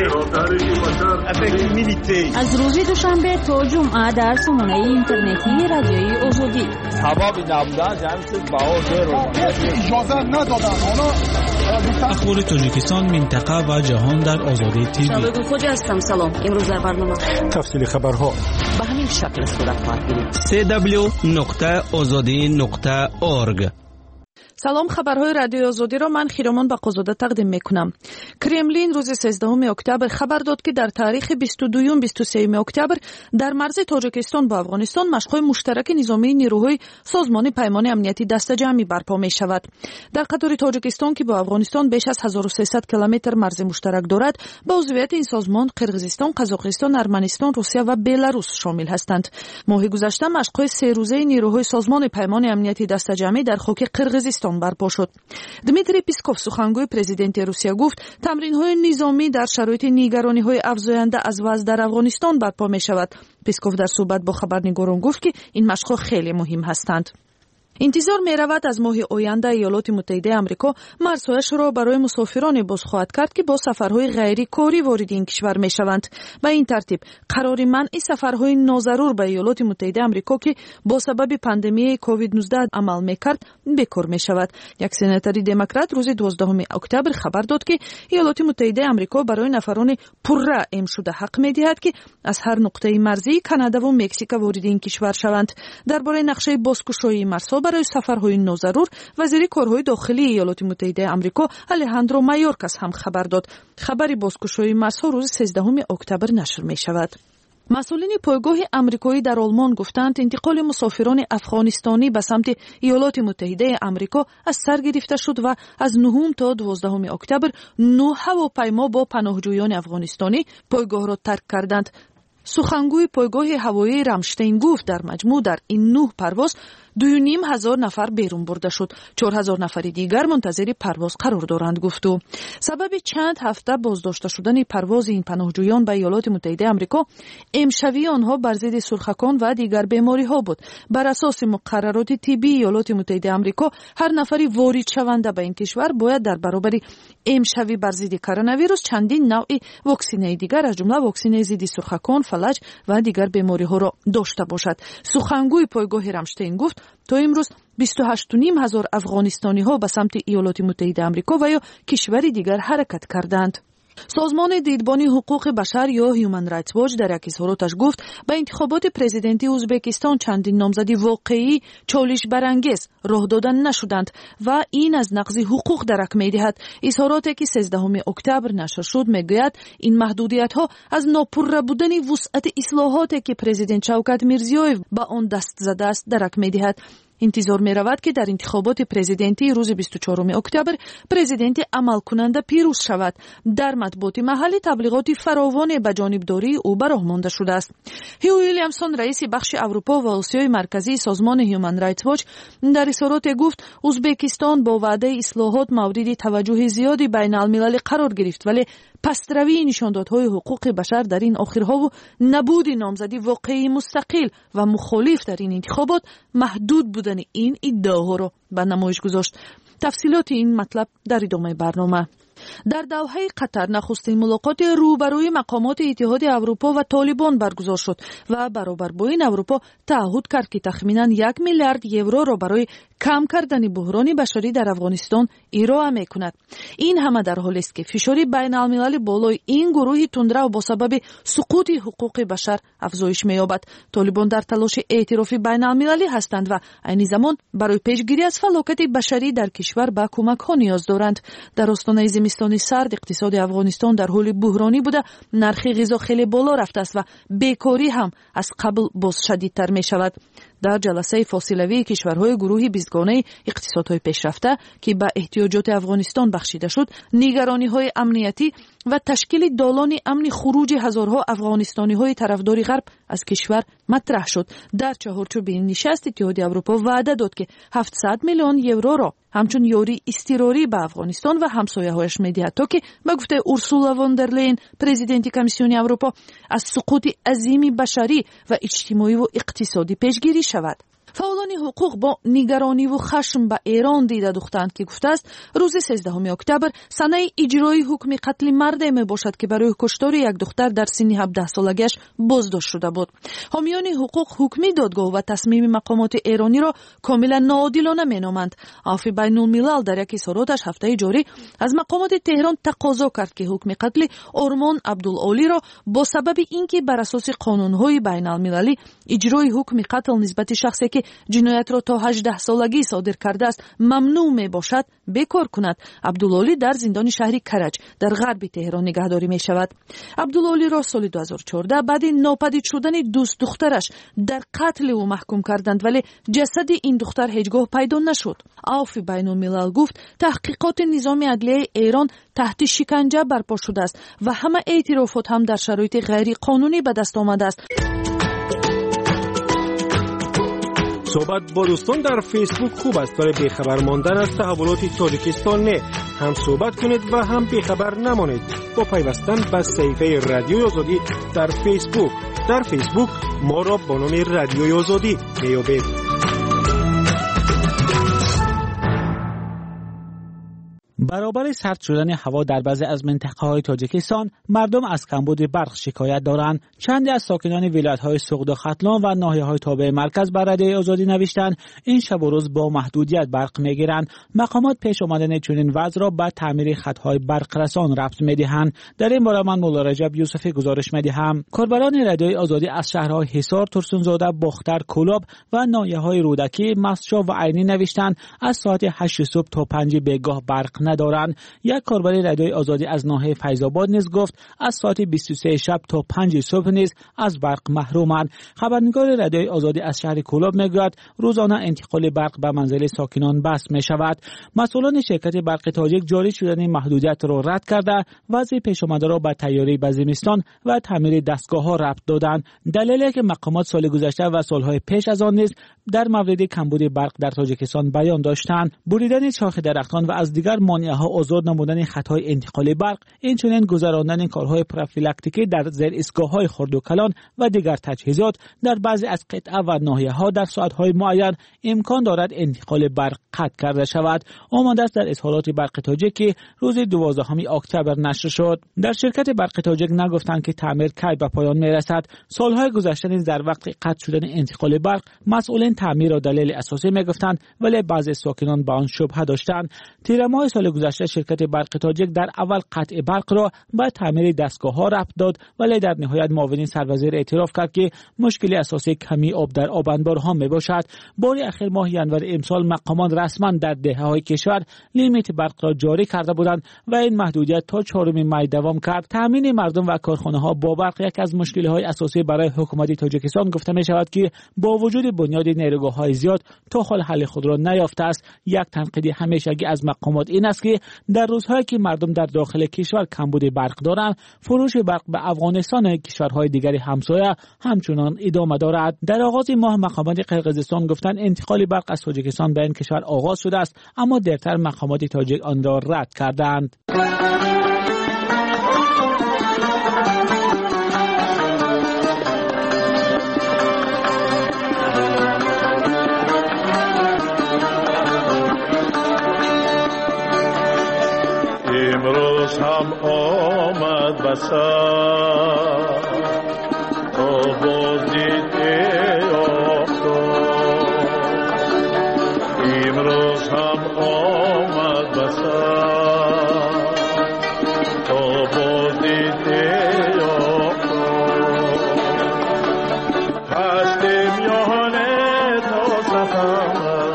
می‌کنم. از روز دوشنبه تا جمعه در سامانه اینترنتی رادیوی آزادی. سبب نبودن جمعیت بهادر رو اجازه ندادن. اخبار تاجیکستان، منطقه و جهان در آزادی تیوی. شبکه خوج هستم. سلام. امروز در برنامه تفصیل خبرها به همین شکل صورت خواهد گرفت. www.azadi.org. салом, хабарҳои радиои озодиро ман хиромон бақозода тақдим мекунам. Кремлин рӯзи 13 октябр хабар дод ки дар таърихи 22-23 октябр дар марзи Тоҷикистон ба Афғонистон машқҳои муштараки низомии нирӯҳои созмони паймони амнияти дастаҷамъӣ барпо мешавад. дар қатори Тоҷикистон ки бо Афғонистон беш аз 1300 километр марзи муштарак дорад, ба узвияти ин созмон Қирғизистон, Қазоқистон, Арманистон, Русия ва Беларус шомил ҳастанд. моҳи гузашта машқҳои серӯзаи нирӯҳои созмони паймони амнияти дастаҷамъӣ дар хоки Қирғизистон барпо шуд. Дмитрий Песков, сухангӯи президенти Русия, гуфт тамринҳои низомӣ дар шароити нигарониҳои афзоянда аз вазъ дар Афғонистон барпо мешавад. Песков дар суҳбат бо хабарнигорон гуфт ки ин машқҳо хеле муҳим ҳастанд. интизор меравад аз моҳи оянда иёлоти муттаҳидаи амрико марзҳояшро барои мусофироне боз хоҳад кард ки бо сафарҳои ғайрикорӣ вориди ин кишвар мешаванд. ба ин тартиб қарори манъи сафарҳои нозарур ба иёлоти муттаҳидаи амрико ки бо сабаби пандемияи COVID-19 амал мекард бекор мешавад. як сенатори демократ рӯзи 12 октябр хабар дод ки иёлоти муттаҳидаи амрико барои нафарони пурра эмшуда ҳақ медиҳад ки аз ҳар нуқтаи марзии Канадаву Мексика вориди ин кишвар шаванд. дар бораи нақшаи бозкушоии марзҳо برای سفرهای نوزارور وزیر کارهای داخلی ایالات متحده آمریکا الهاندرو مایورکاس هم خبر داد. خبری بازگشایی مرزها روز 13 اکتبر نشر می شود. مسئولین پایگاه آمریکایی در آلمان گفتند انتقال مسافران افغانستانی به سمت ایالات متحده آمریکا از سر گرفته شد و از 9 تا 12 اکتبر 9 هواپیما با پناهجویان افغانستانی پایگاه را ترک کردند. سخنگوی پایگاه هوایی رامشتین گفت در مجموع در این 9 پرواز 2,500 نفر بیرون برده شد. 4,000 نفر دیگر منتظر پرواز قرار دارند گفت او. سبب چند هفته بازداشته شدن پرواز این پناهجویان به ایالات متحده آمریکا امشبی آنها بر ضد سرخکان و دیگر بیماری ها بود. بر اساس مقررات طبی ایالات متحده آمریکا هر نفری وارد شونده به این کشور باید در برابر امشبی بر ضد کرونا ویروس چندین نوع واکسینه دیگر از جمله واکسینه ضد سرخکان، فلج و دیگر بیماری ها را داشته باشد. سخنگوی پایگاه رامشتین گفت تا امروز 28,500 افغانستانی ها به سمت ایالات متحده آمریکا و یا کشوری دیگر حرکت کردند. سازمان دیدبانی حقوق بشر یا هیومن رایتس واچ در یک اظهاراتش گفت به انتخابات پرزیدنتی ازبکستان چندین نامزدی واقعی چالش برانگیز راه دادن نشدند و این از نقض حقوق درک می‌دهد. اظهاراتی که 13 اکتبر نشر شد میگوید این محدودیت‌ها از ناپرره بودن وسعت اصلاحاتی که پرزیدنت شوکت میرزیویف به آن دست زده است درک می‌دهد. انتظار می رود که در انتخابات پرزیدنتی روز 24 اکتبر پرزیدنت عملکننده پیروز شود. در مطبوعات محلی تبلیغات فراوان به جانبداری او براه مانده شده است. هیو ویلیامسون رئیس بخش اروپا و آسیای مرکزی سازمان هیومن رایتس واچ در اظهارات گفت ازبکستان با وعده اصلاحات مورد توجه زیادی بین المللی قرار گرفت، ولی پستروی نشاندادهای حقوق بشر در این آخرها و نبود نامزدی واقعی مستقل و مخالف در این انتخابات محدود بودن این ادعاها را به نمایش گذاشت. تفصیلات این مطلب در ادامه برنامه. در دوحه قطر نخستین ملاقات روبروی مقامات اتحاد اروپا و طالبان برگزار شد و برابر با این اروپا تعهد کرد که تخمینا 1 میلیارد یورو را برای کم کردن بحران بشری در افغانستان ارائه میکند. این همه در حالی است که فشار بین المللی بالای این گروه تندرو با سبب سقوط حقوق بشر افزایش می‌یابد. طالبان در تلاش اعتراف بین المللی هستند و عین زمان برای پیشگیری از فلاکت بشری در کشور به کمک‌ها نیاز دارند. در آستانه زمستان سرد اقتصاد افغانستان در حال بحرانی بوده، نرخ غذا خیلی بالا رفته است و بیکاری هم از قبل باز شدیدتر می‌شود. در جلسه فاصلوی کشورهای گروه 20گانه اقتصادهای پیشرفته که به احتیاجات افغانستان بخشیده شد، نگرانی‌های امنیتی و تشکیل دالان امن خروج هزارها افغانستانی‌های طرفدار غرب از کشور مطرح شد. در چهارچوب این نشست اتحاد اروپا وعده داد که 700 میلیون یورو را همچون یاری اضطراری به افغانستان و همسایه‌هایش می‌دهد تا که به گفته اورسولا وان در لین پرزیدنت کمیسیون اروپا از سقوط عظیم بشری و اجتماعی و اقتصادی پیشگیری شود. فعالان حقوق با نگرانی و خشم به ایران دیده دوختند که گفته است روز 13 اکتبر سنه اجرای حکم قتل مرد می باشد که برای کشتار یک دختر در سن 17 سالگیش بازداشت شده بود. حامیان حقوق حکمی دادگاه و تصمیم مقامات ایرانی را کاملا ناعادلانه مینامند. عفو بین الملل در یک اظهاراتش هفته جاری از مقامات تهران تقاضا کرد که حکم قتل آرمان عبدالعالی را با سبب اینکه بر اساس قانون‌های بین المللی اجرای حکم قتل نسبت شخصی که جنایت را تا 18 سالگی صادر کرده است ممنوع می باشد بکار کند. عبدالعالی در زندان شهر کرج در غرب تهران نگهداری می شود. عبدالعالی را سال 2014 بعد ناپدید شدن دوست دخترش در قتل او محکوم کردند، ولی جسد این دختر هیچگاه پیدا نشد. عفو بین الملل گفت تحقیقات نظام عدلیه ایران تحت شکنجه برپا شده است و همه اعترافات هم در شرایط غیر قانونی به دست آمده است. صحبت با دوستان در فیسبوک خوب است، برای بیخبر ماندن از تحولات تاجیکستان نه. هم صحبت کنید و هم بیخبر نمانید با پیوستن به صفحه رادیوی آزادی در فیسبوک. در فیسبوک ما را با نام رادیوی آزادی میابید. برابر سرد شدن هوا در بعضی از منطقه‌های تاجیکستان، مردم از کمبود برق شکایت دارند. چندی از ساکنان ولایت‌های سغد و ختلان و ناحیه‌های تابع مرکز بر رادیوی آزادی نوشتند این شب و روز با محدودیت برق می‌گیرند. مقامات پیش آمدن چنین وضع را به تعمیر خط‌های برق رسان ربط می‌دهند. در این باره من مولا رجب یوسفی گزارش می‌دهم. کاربران رادیوی آزادی از شهرهای حصار، ترسونزاده، باختر، کلاب و ناحیه‌های رودکی، مسجد و عینی نوشتند از ساعت 8 صبح تا 5 بیگاه برق ندارند. یک کاربر رادیوی آزادی از ناحیه فیض‌آباد نیز گفت از ساعت 23 شب تا 5 صبح نیز از برق محرومند. خبرنگار رادیوی آزادی از شهر کلاب میگوید روزانه انتقال برق به منزل ساکنان بس می شود. مسئولان شرکت برق تاجیک جاری شدن محدودیت را رد کرده وضع پیش آمده را به تیاری به زمستان و تعمیر دستگاه‌ها ربط دادند. دلیلی که مقامات سال گذشته و سالهای پیش از آن نیز در مورد کمبود برق در تاجیکستان بیان داشتند. بریدن شاخ درختان و از دیگر مانعه‌ها آزاد نمودن خطهای انتقال برق، اینچنین گذراندن کارهای پروفیلاکتیکی در زیر ایستگاه‌های خرد و کلان و دیگر تجهیزات در بعضی از قطعه و ناحیه‌ها در ساعت‌های معین امکان دارد انتقال برق قطع کرده شود. آمده است در اظهارات برق تاجیک که روز 12 اکتبر نشر شد. در شرکت برق تاجیک نگفتند که تعمیر کی به پایان میرسد. سالهای گذشته در وقت قطع شدن انتقال برق مسئولین تعمیر را دلیل اساسی میگفتند، ولی بعضی ساکنان به آن شبهه داشتند. تیر ماه سال سال گذشته شرکت برق تاجیک در اول قطع برق را به تعمیر دستگاه‌ها ربط داد، ولی در نهایت معاون سروزیر اعتراف کرد که مشکل اساسی کمی آب در آب انبارها میباشد. بار اخیر ماه ینور امسال مقامان رسما در دهه‌های کشور لیمیت برق را جاری کرده بودند و این محدودیت تا 4 می دوام کرد. تامین مردم و کارخانه‌ها با برق یک از مشکل‌های اساسی برای حکومت تاجیکستان گفته می‌شود که با وجود بنیاد نیروگاه‌های زیاد تا حال حل خود را نیافته است. یک تنقید همیشگی از مقامات این است که در روزهایی که مردم در داخل کشور کمبود برق دارند، فروش برق به افغانستان کشورهای دیگر همسایه همچنان ادامه دارد. در آغاز ماه مقامات قرقیزستان گفتند انتقال برق از تاجیکستان به این کشور آغاز شده است، اما دیرتر مقامات تاجیک آن را رد کردند. امروز هم آمد بسر تا بازدید افتاد، امروز هم آمد بسر تا بازدید افتاد، هستیم یانه تا سفر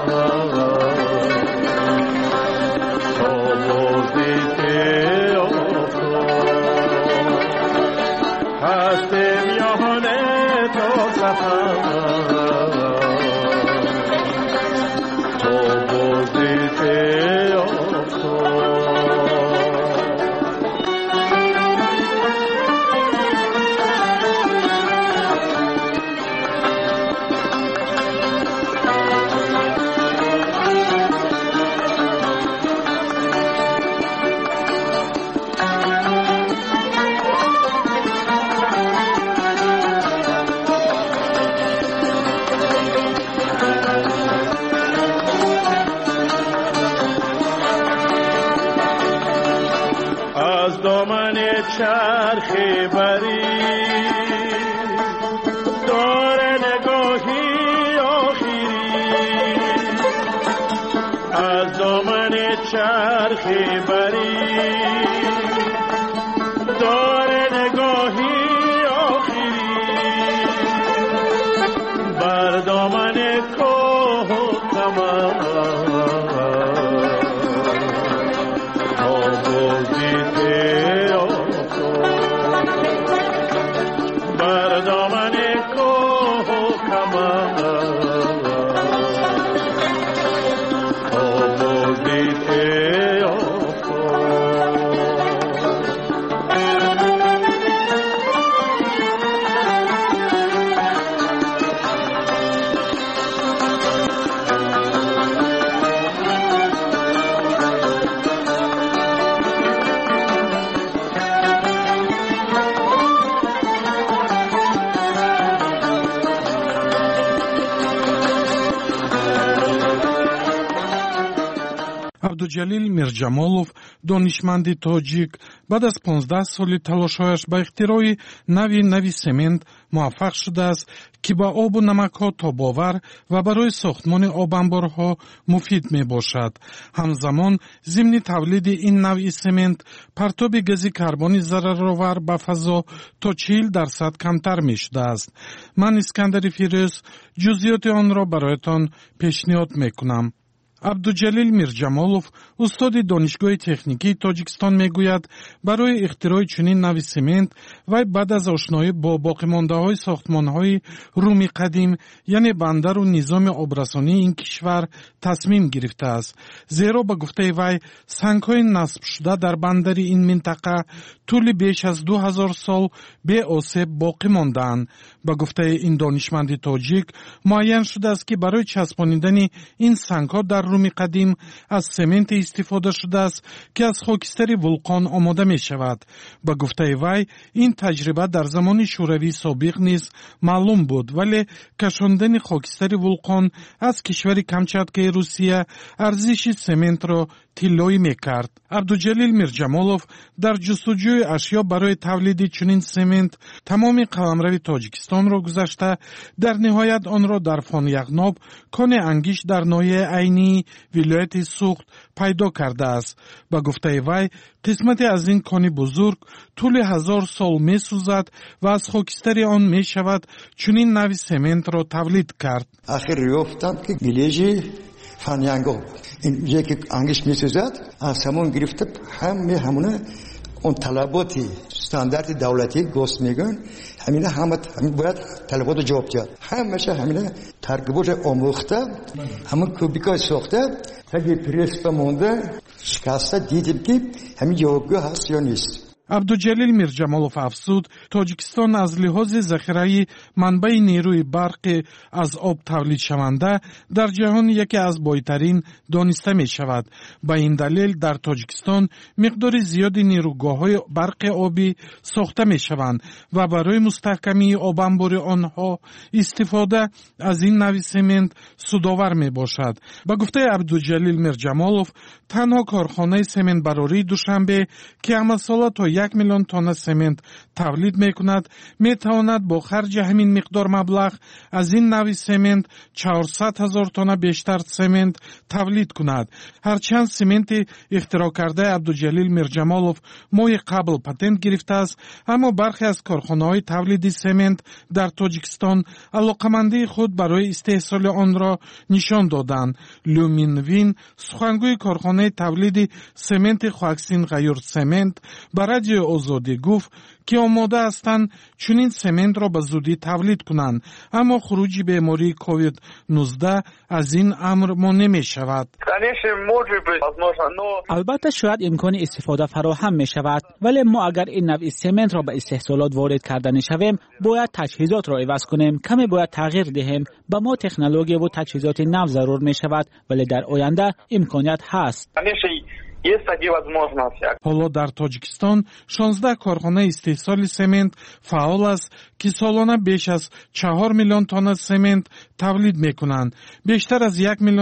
چرخی بری داره نگاهی آخری، از دامن چرخی بری داره نگاهی آخری، بر دامن کوه کمر عبدالجلیل میرجمالوف دانشمند تاجیک بعد از 15 سال تلاش‌هایش به اختراع نوی سمنت موفق شده است که با آب و نمک‌ها تاب‌آور و برای ساختمان آب‌انبارها مفید میباشد. همزمان ضمن تولید این نوع سمنت پرتاب گاز کربن ضررآور به فضا تا 40% کمتر میشده است. من اسکندر فیروز جزئیات آن را برایتان پیشنهاد میکنم. عبدالجلیل میرجمالوف استاد دانشگاه تکنیکی تاجیکستان میگوید برای اختراع چنین نوع سمنت و بعد از آشنایی با باقی مانده های ساختمان های رومی قدیم یعنی بندر و نظام آبرسانی این کشور تصمیم گرفته است، زیرا به گفته وی سنگ های نصب شده در بندر این منطقه طول بیش از 2000 سال به آسیب باقی ماندند. به گفته این دانشمند تاجیک معین شده است که برای چسبانیدن این سنگ ها در رومی قدیم از سمنت استفاده شده است که از خاکستر ولکان آماده می شود. به گفته وی این تجربه در زمان شوروی سابق نیز معلوم بود، ولی کشاندن خاکستر ولکان از کشور کامچاتکای روسیه ارزش سمنت را طلایی می کرد. عبدالجلیل میرجمالوف در جستجوی اشیا برای تولید چنین سمنت تمام قلمرو تاجیکستان را گذشته، در نهایت آن را در فان یغناب کان انگیش در ناحیه عینی вилояти Суғд пайдо кардааст. ба гуфтаи вай, қисмате аз ин кони бузург тӯли 1000 сол месӯзад ва аз хокистари он мешавад чунин нави сементро тавлид кард. ахир ёфтам ки гилежи фанянго ин ҷое ки ангиш месӯзад аз ҳамон гирифта ҳамуна он талаботи стандарти давлатӣ гост мегӯянд ҳамина ҳама бояд талаботро ҷавоб диҳад. ҳамаша ҳамина таркиботро омӯхта ҳамон кубикаи сохта таги пресса монда шикаста дидем ки ҳамин ҷавобгӯ ҳаст ё нест. абдуҷалил мирҷамолов афзуд, тоҷикистон аз лиҳози захираи манбаи нерӯи барқи аз об тавлидшаванда дар ҷаҳон яке аз бойтарин дониста мешавад. ба ин далел дар тоҷикистон миқдори зиёди нерӯгоҳҳои барқи обӣ сохта мешаванд ва барои мустаҳкамии обанбори онҳо истифода аз ин нави семент судовар мебошад. ба гуфтаи абдуҷалил мирҷамолов, танҳо корхонаи сементбарории Душанбе ки амалсола то 1 миллион тонна семент тавлид мекунад, метавонад бо харҷи ҳамин миқдор маблағ аз ин нави семент 400 000 тонна бештар семент тавлид кунад. ҳарчанд сементи ихтироъкардаи Абдуҷалил Мирҷамолов моҳи қабл патент гирифтааст, аммо бархе аз корхонаҳои тавлиди семент дар Тоҷикистон алоқамандии худ барои истеҳсоли онро нишон доданд. Люминвин, сухангӯи корхонаи тавлиди сементи Хоаксин Ғаюр Семент, ба радиои Озодӣ гуфт ки омода ҳастанд чунин сементро ба зудӣ тавлид кунанд, аммо хуруҷи бемории COVID-19 аз ин амр монеъ мешавад. албатта шояд имкони истифода фароҳам мешавад, вале мо агар ин навъи сементро ба истеҳсолот ворид карда нишавем, бояд таҷҳизотро иваз кунем, каме бояд тағйир диҳем. ба мо технологияву таҷҳизоти нав зарур мешавад, вале дар оянда имконият ҳаст. ҳоло дар Тоҷикистон 16 корхонаи истеҳсоли семент фаъол аст ки солона беш аз 4 миллион тонна семент тавлид мекунанд. бештар аз 1 миллион